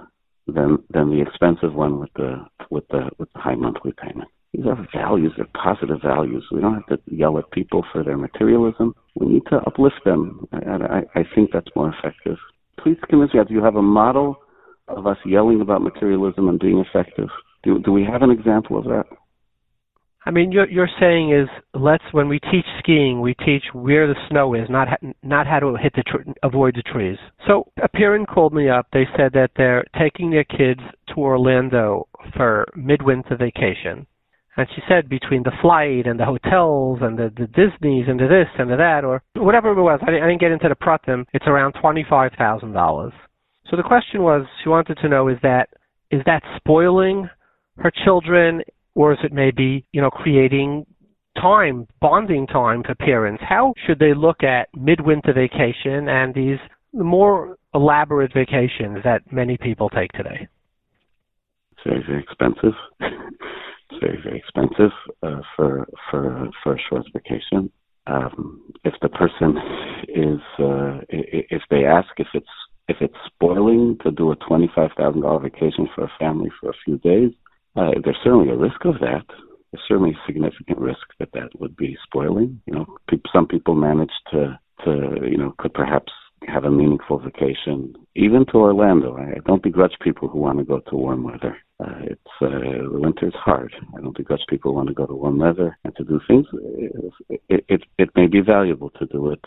the expensive one with the high monthly payment. These are values, they're positive values. We don't have to yell at people for their materialism. We need to uplift them. I think that's more effective. Please convince me, do you have a model of us yelling about materialism and being effective? Do we have an example of that? I mean, you're saying is when we teach skiing, we teach where the snow is, not how to avoid the trees. So a parent called me up. They said that they're taking their kids to Orlando for midwinter vacation, and she said between the flight and the hotels and the Disneys and the this and the that or whatever it was, I didn't get into the pratim. It's around $25,000. So the question was, she wanted to know, is that spoiling her children? Or is it maybe, creating time, bonding time for parents? How should they look at midwinter vacation and these more elaborate vacations that many people take today? It's very, very expensive. It's very, very expensive for a short vacation. If the person is, if they ask if it's spoiling to do a $25,000 vacation for a family for a few days, there's certainly a risk of that. There's certainly a significant risk that would be spoiling. Some people manage to could perhaps have a meaningful vacation, even to Orlando. I don't begrudge people who want to go to warm weather. The winter is hard. I don't begrudge people who want to go to warm weather and to do things. It may be valuable to do it,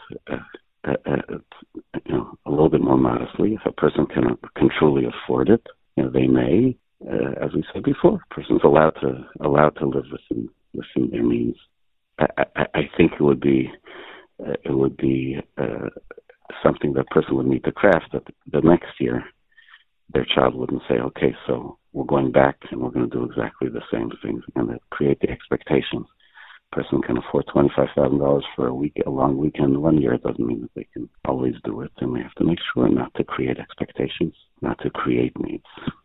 a little bit more modestly. If a person can truly afford it, they may. As we said before, a person's allowed to live within their means. I think it would be something that person would need to craft that the next year their child wouldn't say, okay, so we're going back and we're going to do exactly the same things, and create the expectations. A person can afford $25,000 for a long weekend 1 year. It doesn't mean that they can always do it, and they have to make sure not to create expectations, not to create needs.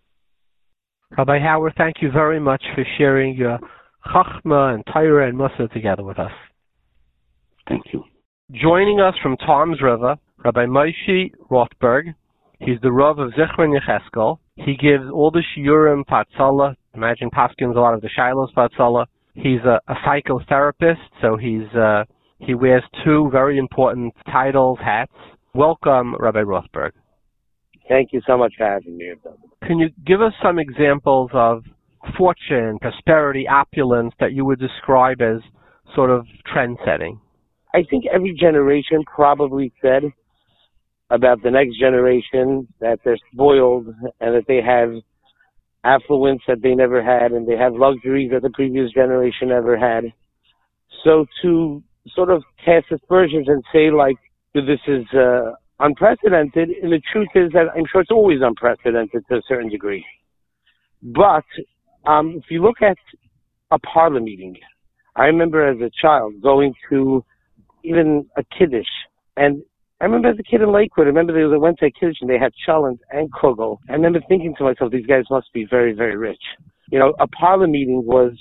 Rabbi Hauer, thank you very much for sharing your Chachma and Torah and Mussar together with us. Thank you. Joining us from Toms River, Rabbi Moshe Rothberg. He's the Rav of Zichron Yecheskel. He gives all the shiurim Patzala. Imagine Paskins a lot of the Shiloh's Patzala. He's a psychotherapist, so he wears two very important titles, hats. Welcome, Rabbi Rothberg. Thank you so much for having me. Can you give us some examples of fortune, prosperity, opulence that you would describe as sort of trend-setting? I think every generation probably said about the next generation that they're spoiled and that they have affluence that they never had and they have luxuries that the previous generation never had. So to sort of cast aspersions and say like this is unprecedented, and the truth is that I'm sure it's always unprecedented to a certain degree. But if you look at a parlor meeting, I remember as a child going to even a kiddush, and I remember as a kid in Lakewood, I remember they went to a kiddush and they had chalent and kugel. I remember thinking to myself, these guys must be very, very rich. A parlor meeting was,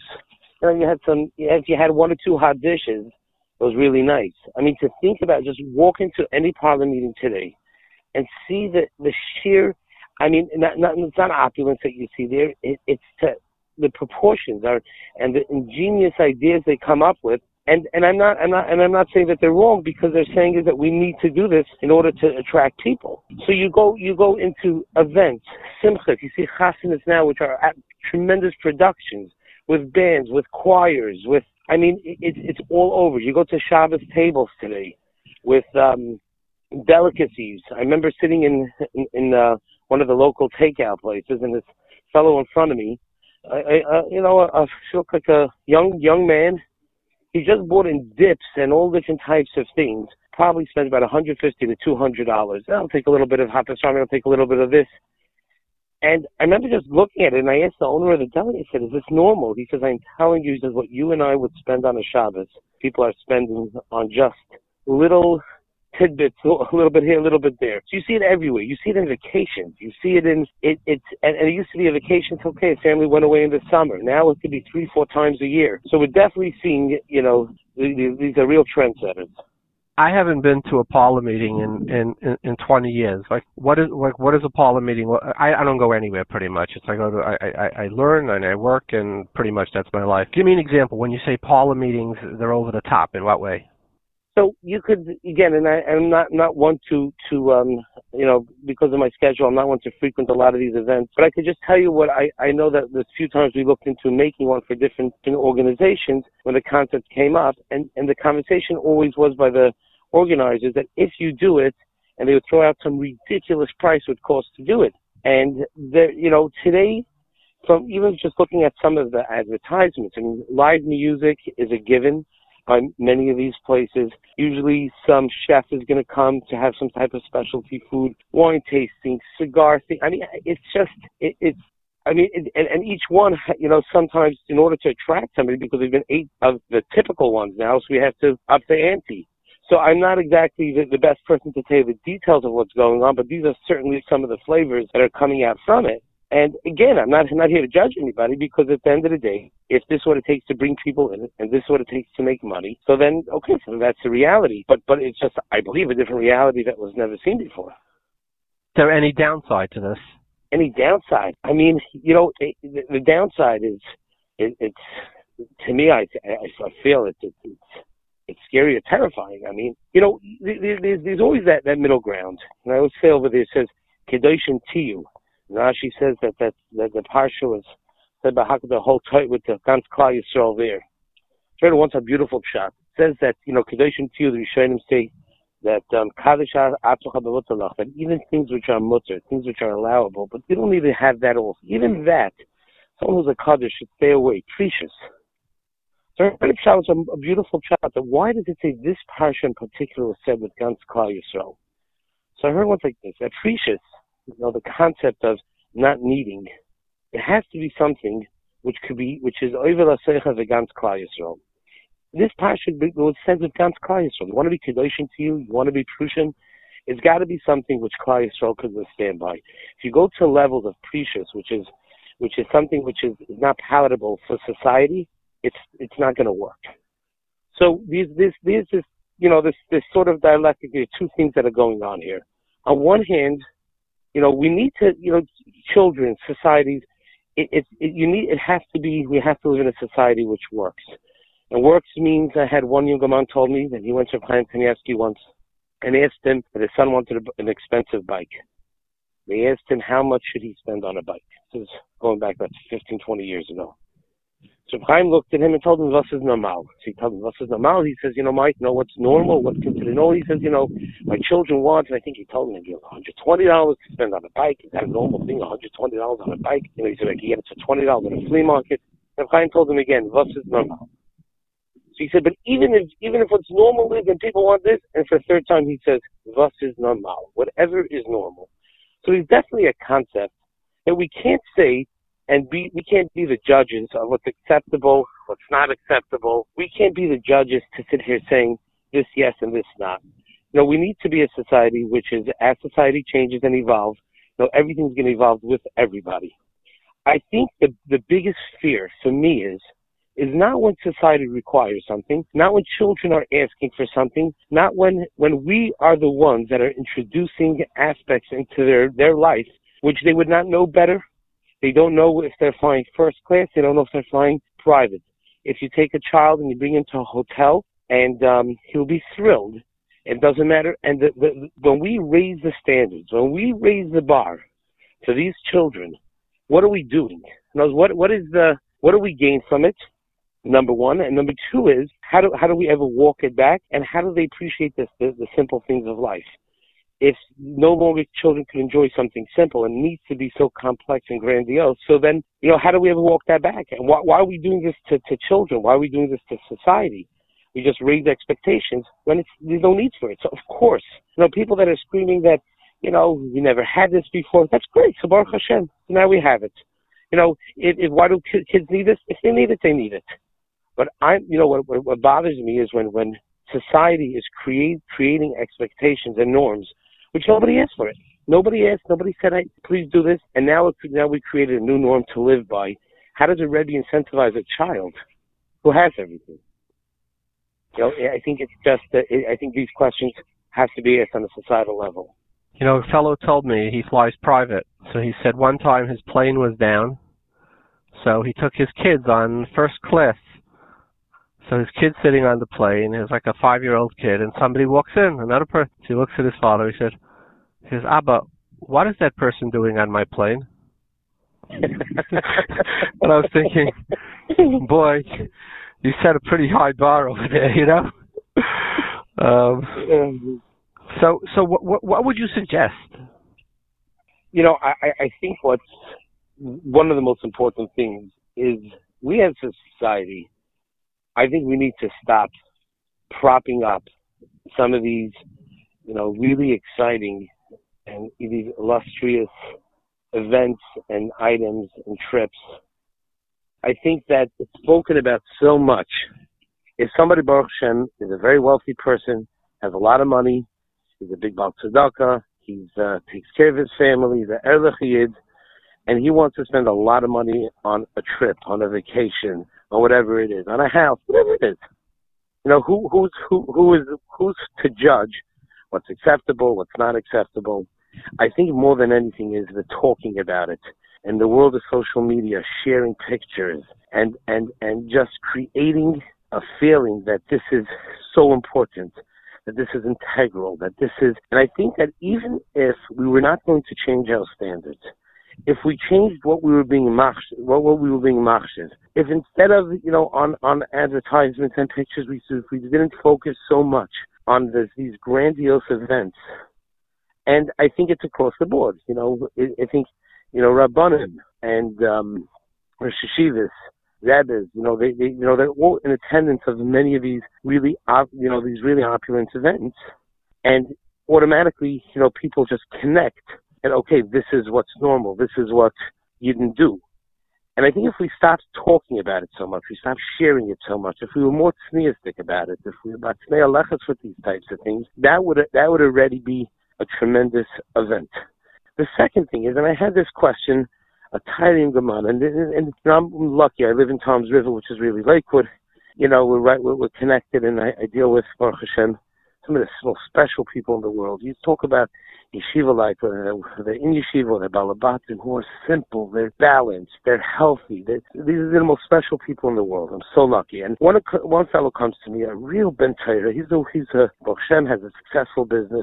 if you had one or two hot dishes, it was really nice. I mean, to think about just walking to any parlor meeting today and see the sheer, it's not opulence that you see there. It's the proportions and the ingenious ideas they come up with. And I'm not saying that they're wrong, because they're saying is that we need to do this in order to attract people. So you go into events, simchas. You see chasanas now, which are tremendous productions with bands, with choirs, it's all over. You go to Shabbos tables today with delicacies. I remember sitting in one of the local takeout places, and this fellow in front of me, she looked like a young man. He just bought in dips and all different types of things. Probably spent about $150 to $200. I'll take a little bit of hot pastrami. I'll take a little bit of this. And I remember just looking at it, and I asked the owner of the deli, I said, is this normal? He says, I'm telling you, he says, what you and I would spend on a Shabbos, people are spending on just little tidbits, a little bit here, a little bit there. So you see it everywhere. You see it in vacations. You see it and it used to be a vacation. It's okay. A family went away in the summer. Now it could be 3-4 times a year. So we're definitely seeing, these are real trendsetters. I haven't been to a parlor meeting in 20 years. What is a parlor meeting? I don't go anywhere pretty much. It's I learn and I work, and pretty much that's my life. Give me an example. When you say parlor meetings, they're over the top. In what way? So you could, again, and I'm not one to because of my schedule, I'm not one to frequent a lot of these events, but I could just tell you what I know that the few times we looked into making one for different organizations when the concept came up, and the conversation always was by the organizers that if you do it, and they would throw out some ridiculous price would cost to do it. And today, from even just looking at some of the advertisements, live music is a given by many of these places. Usually some chef is going to come to have some type of specialty food, wine tasting, cigar thing. It's just, and each one, sometimes in order to attract somebody, because there's been 8 of the typical ones now, so we have to up the ante. So I'm not exactly the best person to tell you the details of what's going on, but these are certainly some of the flavors that are coming out from it. And again, I'm not here to judge anybody, because at the end of the day, if this is what it takes to bring people in, and this is what it takes to make money, so then, okay, so that's the reality. But it's just, I believe, a different reality that was never seen before. Is there any downside to this? Any downside? The downside is, it's to me, I feel it's it's scary or terrifying. I mean, there's always that middle ground. And I always say over there, it says, Kedoshim Tiyu. Rashi says that the Parsha was said by the whole tight with the Gans Klal Yisrael there. I read once a beautiful shot. It says that, Kedoshim Tiyu, the Rishonim say that Kadosh Atocha B'Mutalach, that even things which are mutter, things which are allowable, but you don't need to have that also. Even that, someone who's a Kaddish should stay away, precious. So I read a was a beautiful shot. Why does it say this Parsha in particular was said with Gans Klal Yisrael? So I heard once like this, that precious, the concept of not needing, it has to be something which is over l'seicha v'gans Klal Yisrael. This parsha was said with gans Klal Yisrael. You want to be kedoshim to you want to be prushim, it's got to be something which Klal Yisrael could stand by. If you go to levels of precious, which is something which is not palatable for society, it's not going to work. So there's this sort of dialectic. There are two things that are going on here. On one hand, we need to, children, societies, we have to live in a society which works. And works means, I had one younger man told me that he went to Chaim Kanievsky once and asked him that his son wanted an expensive bike. They asked him how much should he spend on a bike. This is going back about 15, 20 years ago. So Chaim looked at him and told him, "Was is normal?" So he told him, "Was is normal?" He says, Mike, what's normal? What's considered normal? He says, my children want, and I think he told him maybe $120 to spend on a bike. Is that a normal thing, $120 on a bike? He said, he get it for $20 at a flea market. And Chaim told him again, "Was is normal?" So he said, but even if what's normal is and people want this, and for the third time he says, "Was is normal?" Whatever is normal. So there's definitely a concept that we can't say, and we can't be the judges of what's acceptable, what's not acceptable. We can't be the judges to sit here saying this yes and this not. We need to be a society which is, as society changes and evolves, everything's going to evolve with everybody. I think the biggest fear for me is not when society requires something, not when children are asking for something, not when we are the ones that are introducing aspects into their life which they would not know better. They don't know if they're flying first class. They don't know if they're flying private. If you take a child and you bring him to a hotel, and he'll be thrilled. It doesn't matter. And when we raise the standards, when we raise the bar for these children, what are we doing? What do we gain from it? Number one, and number two is how do we ever walk it back, and how do they appreciate the simple things of life? If no longer children can enjoy something simple and needs to be so complex and grandiose, so then, how do we ever walk that back? And why are we doing this to children? Why are we doing this to society? We just raise expectations when there's no need for it. So, of course, people that are screaming that, we never had this before, that's great. So, Baruch Hashem, now we have it. Why do kids need this? If they need it, they need it. But what bothers me is when society is creating expectations and norms, which nobody asked for it. Nobody asked. Nobody said, "Hey, please do this." And now we created a new norm to live by. How does a Rebbe incentivize a child who has everything? I think it's just. I think these questions have to be asked on a societal level. A fellow told me he flies private. So he said one time his plane was down, so he took his kids on first class. So his kid's sitting on the plane. It was like a 5-year-old kid, and somebody walks in, another person. So he looks at his father. He says, "Abba, what is that person doing on my plane?" And I was thinking, boy, you set a pretty high bar over there, So what would you suggest? I think what's one of the most important things is we as a society, I think we need to stop propping up some of these, really exciting and these illustrious events and items and trips. I think that it's spoken about so much. If somebody, Baruch Hashem, is a very wealthy person, has a lot of money, he's a big Baal Tzedakah, he takes care of his family, he's an Erlich Yid, and he wants to spend a lot of money on a trip, on a vacation, or whatever it is, on a house, whatever it is. Who's to judge what's acceptable, what's not acceptable? I think more than anything is the talking about it. And the world of social media, sharing pictures and just creating a feeling that this is so important, that this is integral, that this is, and I think that even if we were not going to change our standards, if we changed what we were being machshed, if instead of, on advertisements and pictures, if we didn't focus so much on these grandiose events, and I think it's across the board, I think, Rabbanim and Rosh Hashivas, Rebbes, they're all in attendance of many of these really opulent events, and automatically, people just connect, and okay, this is what's normal, this is what you didn't do. And I think if we stopped talking about it so much, we stopped sharing it so much, if we were more tzniistic about it, if we were about tzniah lechus with these types of things, that would already be a tremendous event. The second thing is, and I had this question, a Tyrian Gaman, and I'm lucky, I live in Tom's River, which is really Lakewood. We're connected, and I deal with, Baruch Hashem, some of the most special people in the world. You talk about yeshiva life, they're in yeshiva, they're balabatim, who are simple, they're balanced, they're healthy. These are the most special people in the world. I'm so lucky. And one fellow comes to me, a real Ben Torah. He's a Baruch Hashem, has a successful business,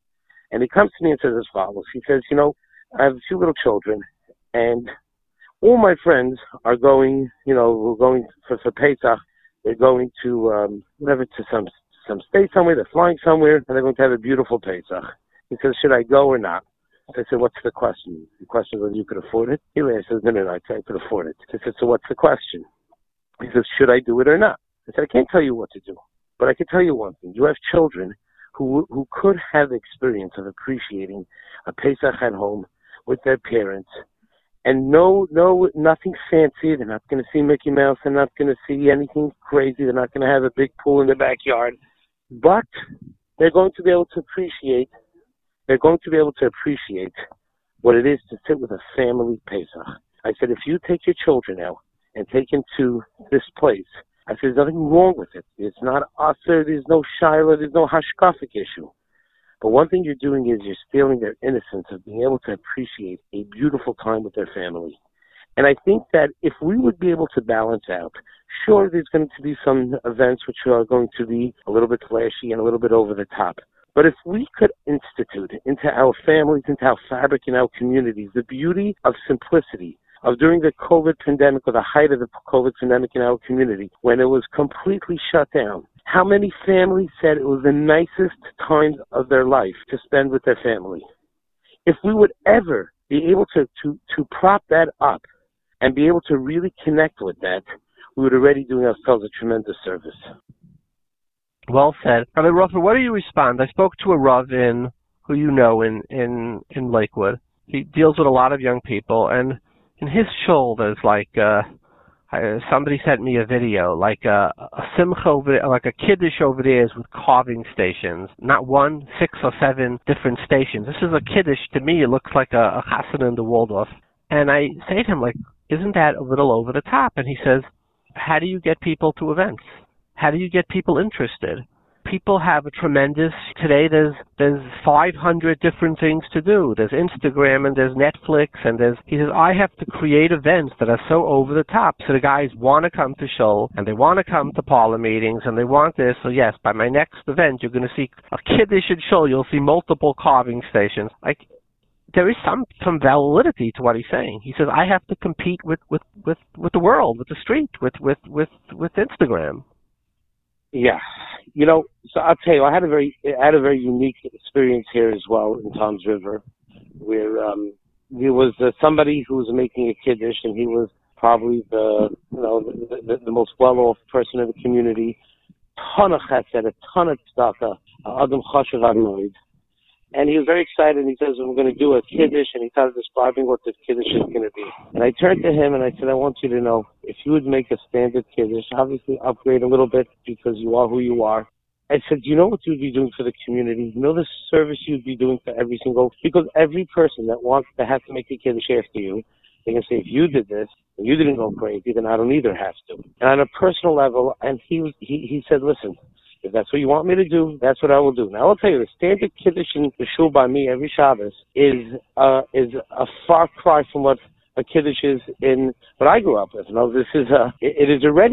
and he comes to me and says as follows. He says, I have a few little children, and all my friends are going, we're going for Pesach. They're going to to some state somewhere. They're flying somewhere, and they're going to have a beautiful Pesach. He says, should I go or not? I said, what's the question? The question is whether you could afford it. He says, no, I could afford it. I said, so what's the question? He says, should I do it or not? I said, I can't tell you what to do, but I can tell you one thing. You have children who could have the experience of appreciating a Pesach at home with their parents, and nothing fancy. They're not going to see Mickey Mouse. They're not going to see anything crazy. They're not going to have a big pool in their backyard. But they're going to be able to appreciate. They're going to be able to appreciate what it is to sit with a family Pesach. I said, if you take your children now and take them to this place, I said, there's nothing wrong with it. It's not usher. There's no shiloh. There's no hashkafic issue. But one thing you're doing is you're stealing their innocence of being able to appreciate a beautiful time with their family. And I think that if we would be able to balance out, sure, there's going to be some events which are going to be a little bit flashy and a little bit over the top. But if we could institute into our families, into our fabric, in our communities, the beauty of simplicity, of during the COVID pandemic, or the height of the COVID pandemic in our community, when it was completely shut down, how many families said it was the nicest times of their life to spend with their family? If we would ever be able to prop that up and be able to really connect with that, we would already doing ourselves a tremendous service. Well said. Rabbi Rothman, what do you respond? I spoke to a Rav who you know in Lakewood. He deals with a lot of young people, and in his shul there's like somebody sent me a video, like a simcha over there, like a kiddush over there is with carving stations. Not 1, 6 or 7 different stations. This is a kiddush. To me, it looks like a chasana in the Waldorf. And I say to him, like, isn't that a little over the top? And he says, how do you get people to events? How do you get people interested? People have a tremendous, today there's 500 different things to do. There's Instagram and there's Netflix and he says, I have to create events that are so over the top. So the guys want to come to shul and they want to come to parlor meetings and they want this. So yes, by my next event, you're going to see a kiddush at shul. You'll see multiple carving stations. Like, there is some validity to what he's saying. He says, I have to compete with the world, with the street, with Instagram. Yeah. So I'll tell you, I had a very unique experience here as well in Tom's River, where there was somebody who was making a kiddush, and he was probably the most well-off person in the community. Ton of chesed, a ton of tzedakah, adam chashuv anoid. And he was very excited, and he says, we're going to do a kiddush, and he started describing what this kiddush is going to be. And I turned to him, and I said, I want you to know, if you would make a standard kiddush, obviously upgrade a little bit because you are who you are. I said, do you know what you'd be doing for the community? You know the service you'd be doing for every single, because every person that wants to have to make a kiddush after you, they can say, if you did this, and you didn't go crazy, then I don't either have to. And on a personal level, and he said, listen, if that's what you want me to do, that's what I will do. Now, I'll tell you, the standard kiddush in the shul by me every Shabbos is a far cry from what a kiddush is in what I grew up with. This is it is already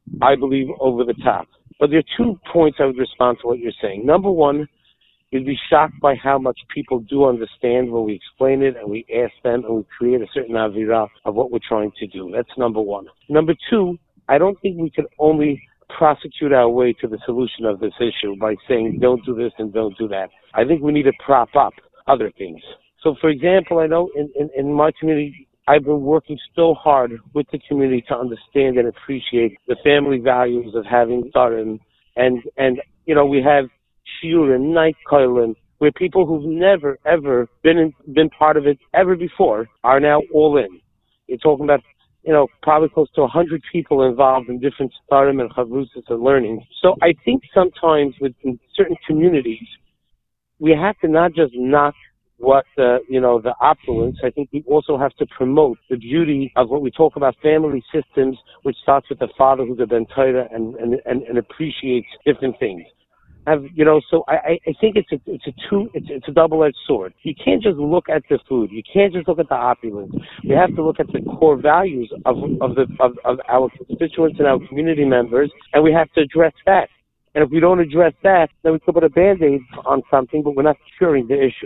I believe, over the top. But there are 2 points I would respond to what you're saying. Number one, you'd be shocked by how much people do understand when we explain it and we ask them and we create a certain avirah of what we're trying to do. That's number one. Number two, I don't think we can only prosecute our way to the solution of this issue by saying don't do this and don't do that. I think we need to prop up other things. So, for example, I know in my community, I've been working so hard with the community to understand and appreciate the family values of having Tzarim. And we have shiurim, night koilin, where people who've never, ever been part of it ever before are now all in. You're talking about, probably close to 100 people involved in different Tzarim and chavrusas and learning. So I think sometimes within certain communities, we have to not just knock what the opulence. I think we also have to promote the beauty of what we talk about, family systems, which starts with the father who's a ben Torah and appreciates different things. So I think it's a double-edged sword. You can't just look at the food. You can't just look at the opulence. We have to look at the core values of our constituents and our community members, and we have to address that. And if we don't address that, then we could put a Band-Aid on something, but we're not curing the issue.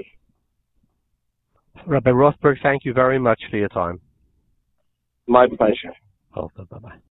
Rabbi Rothberg, thank you very much for your time. My pleasure. Bye-bye.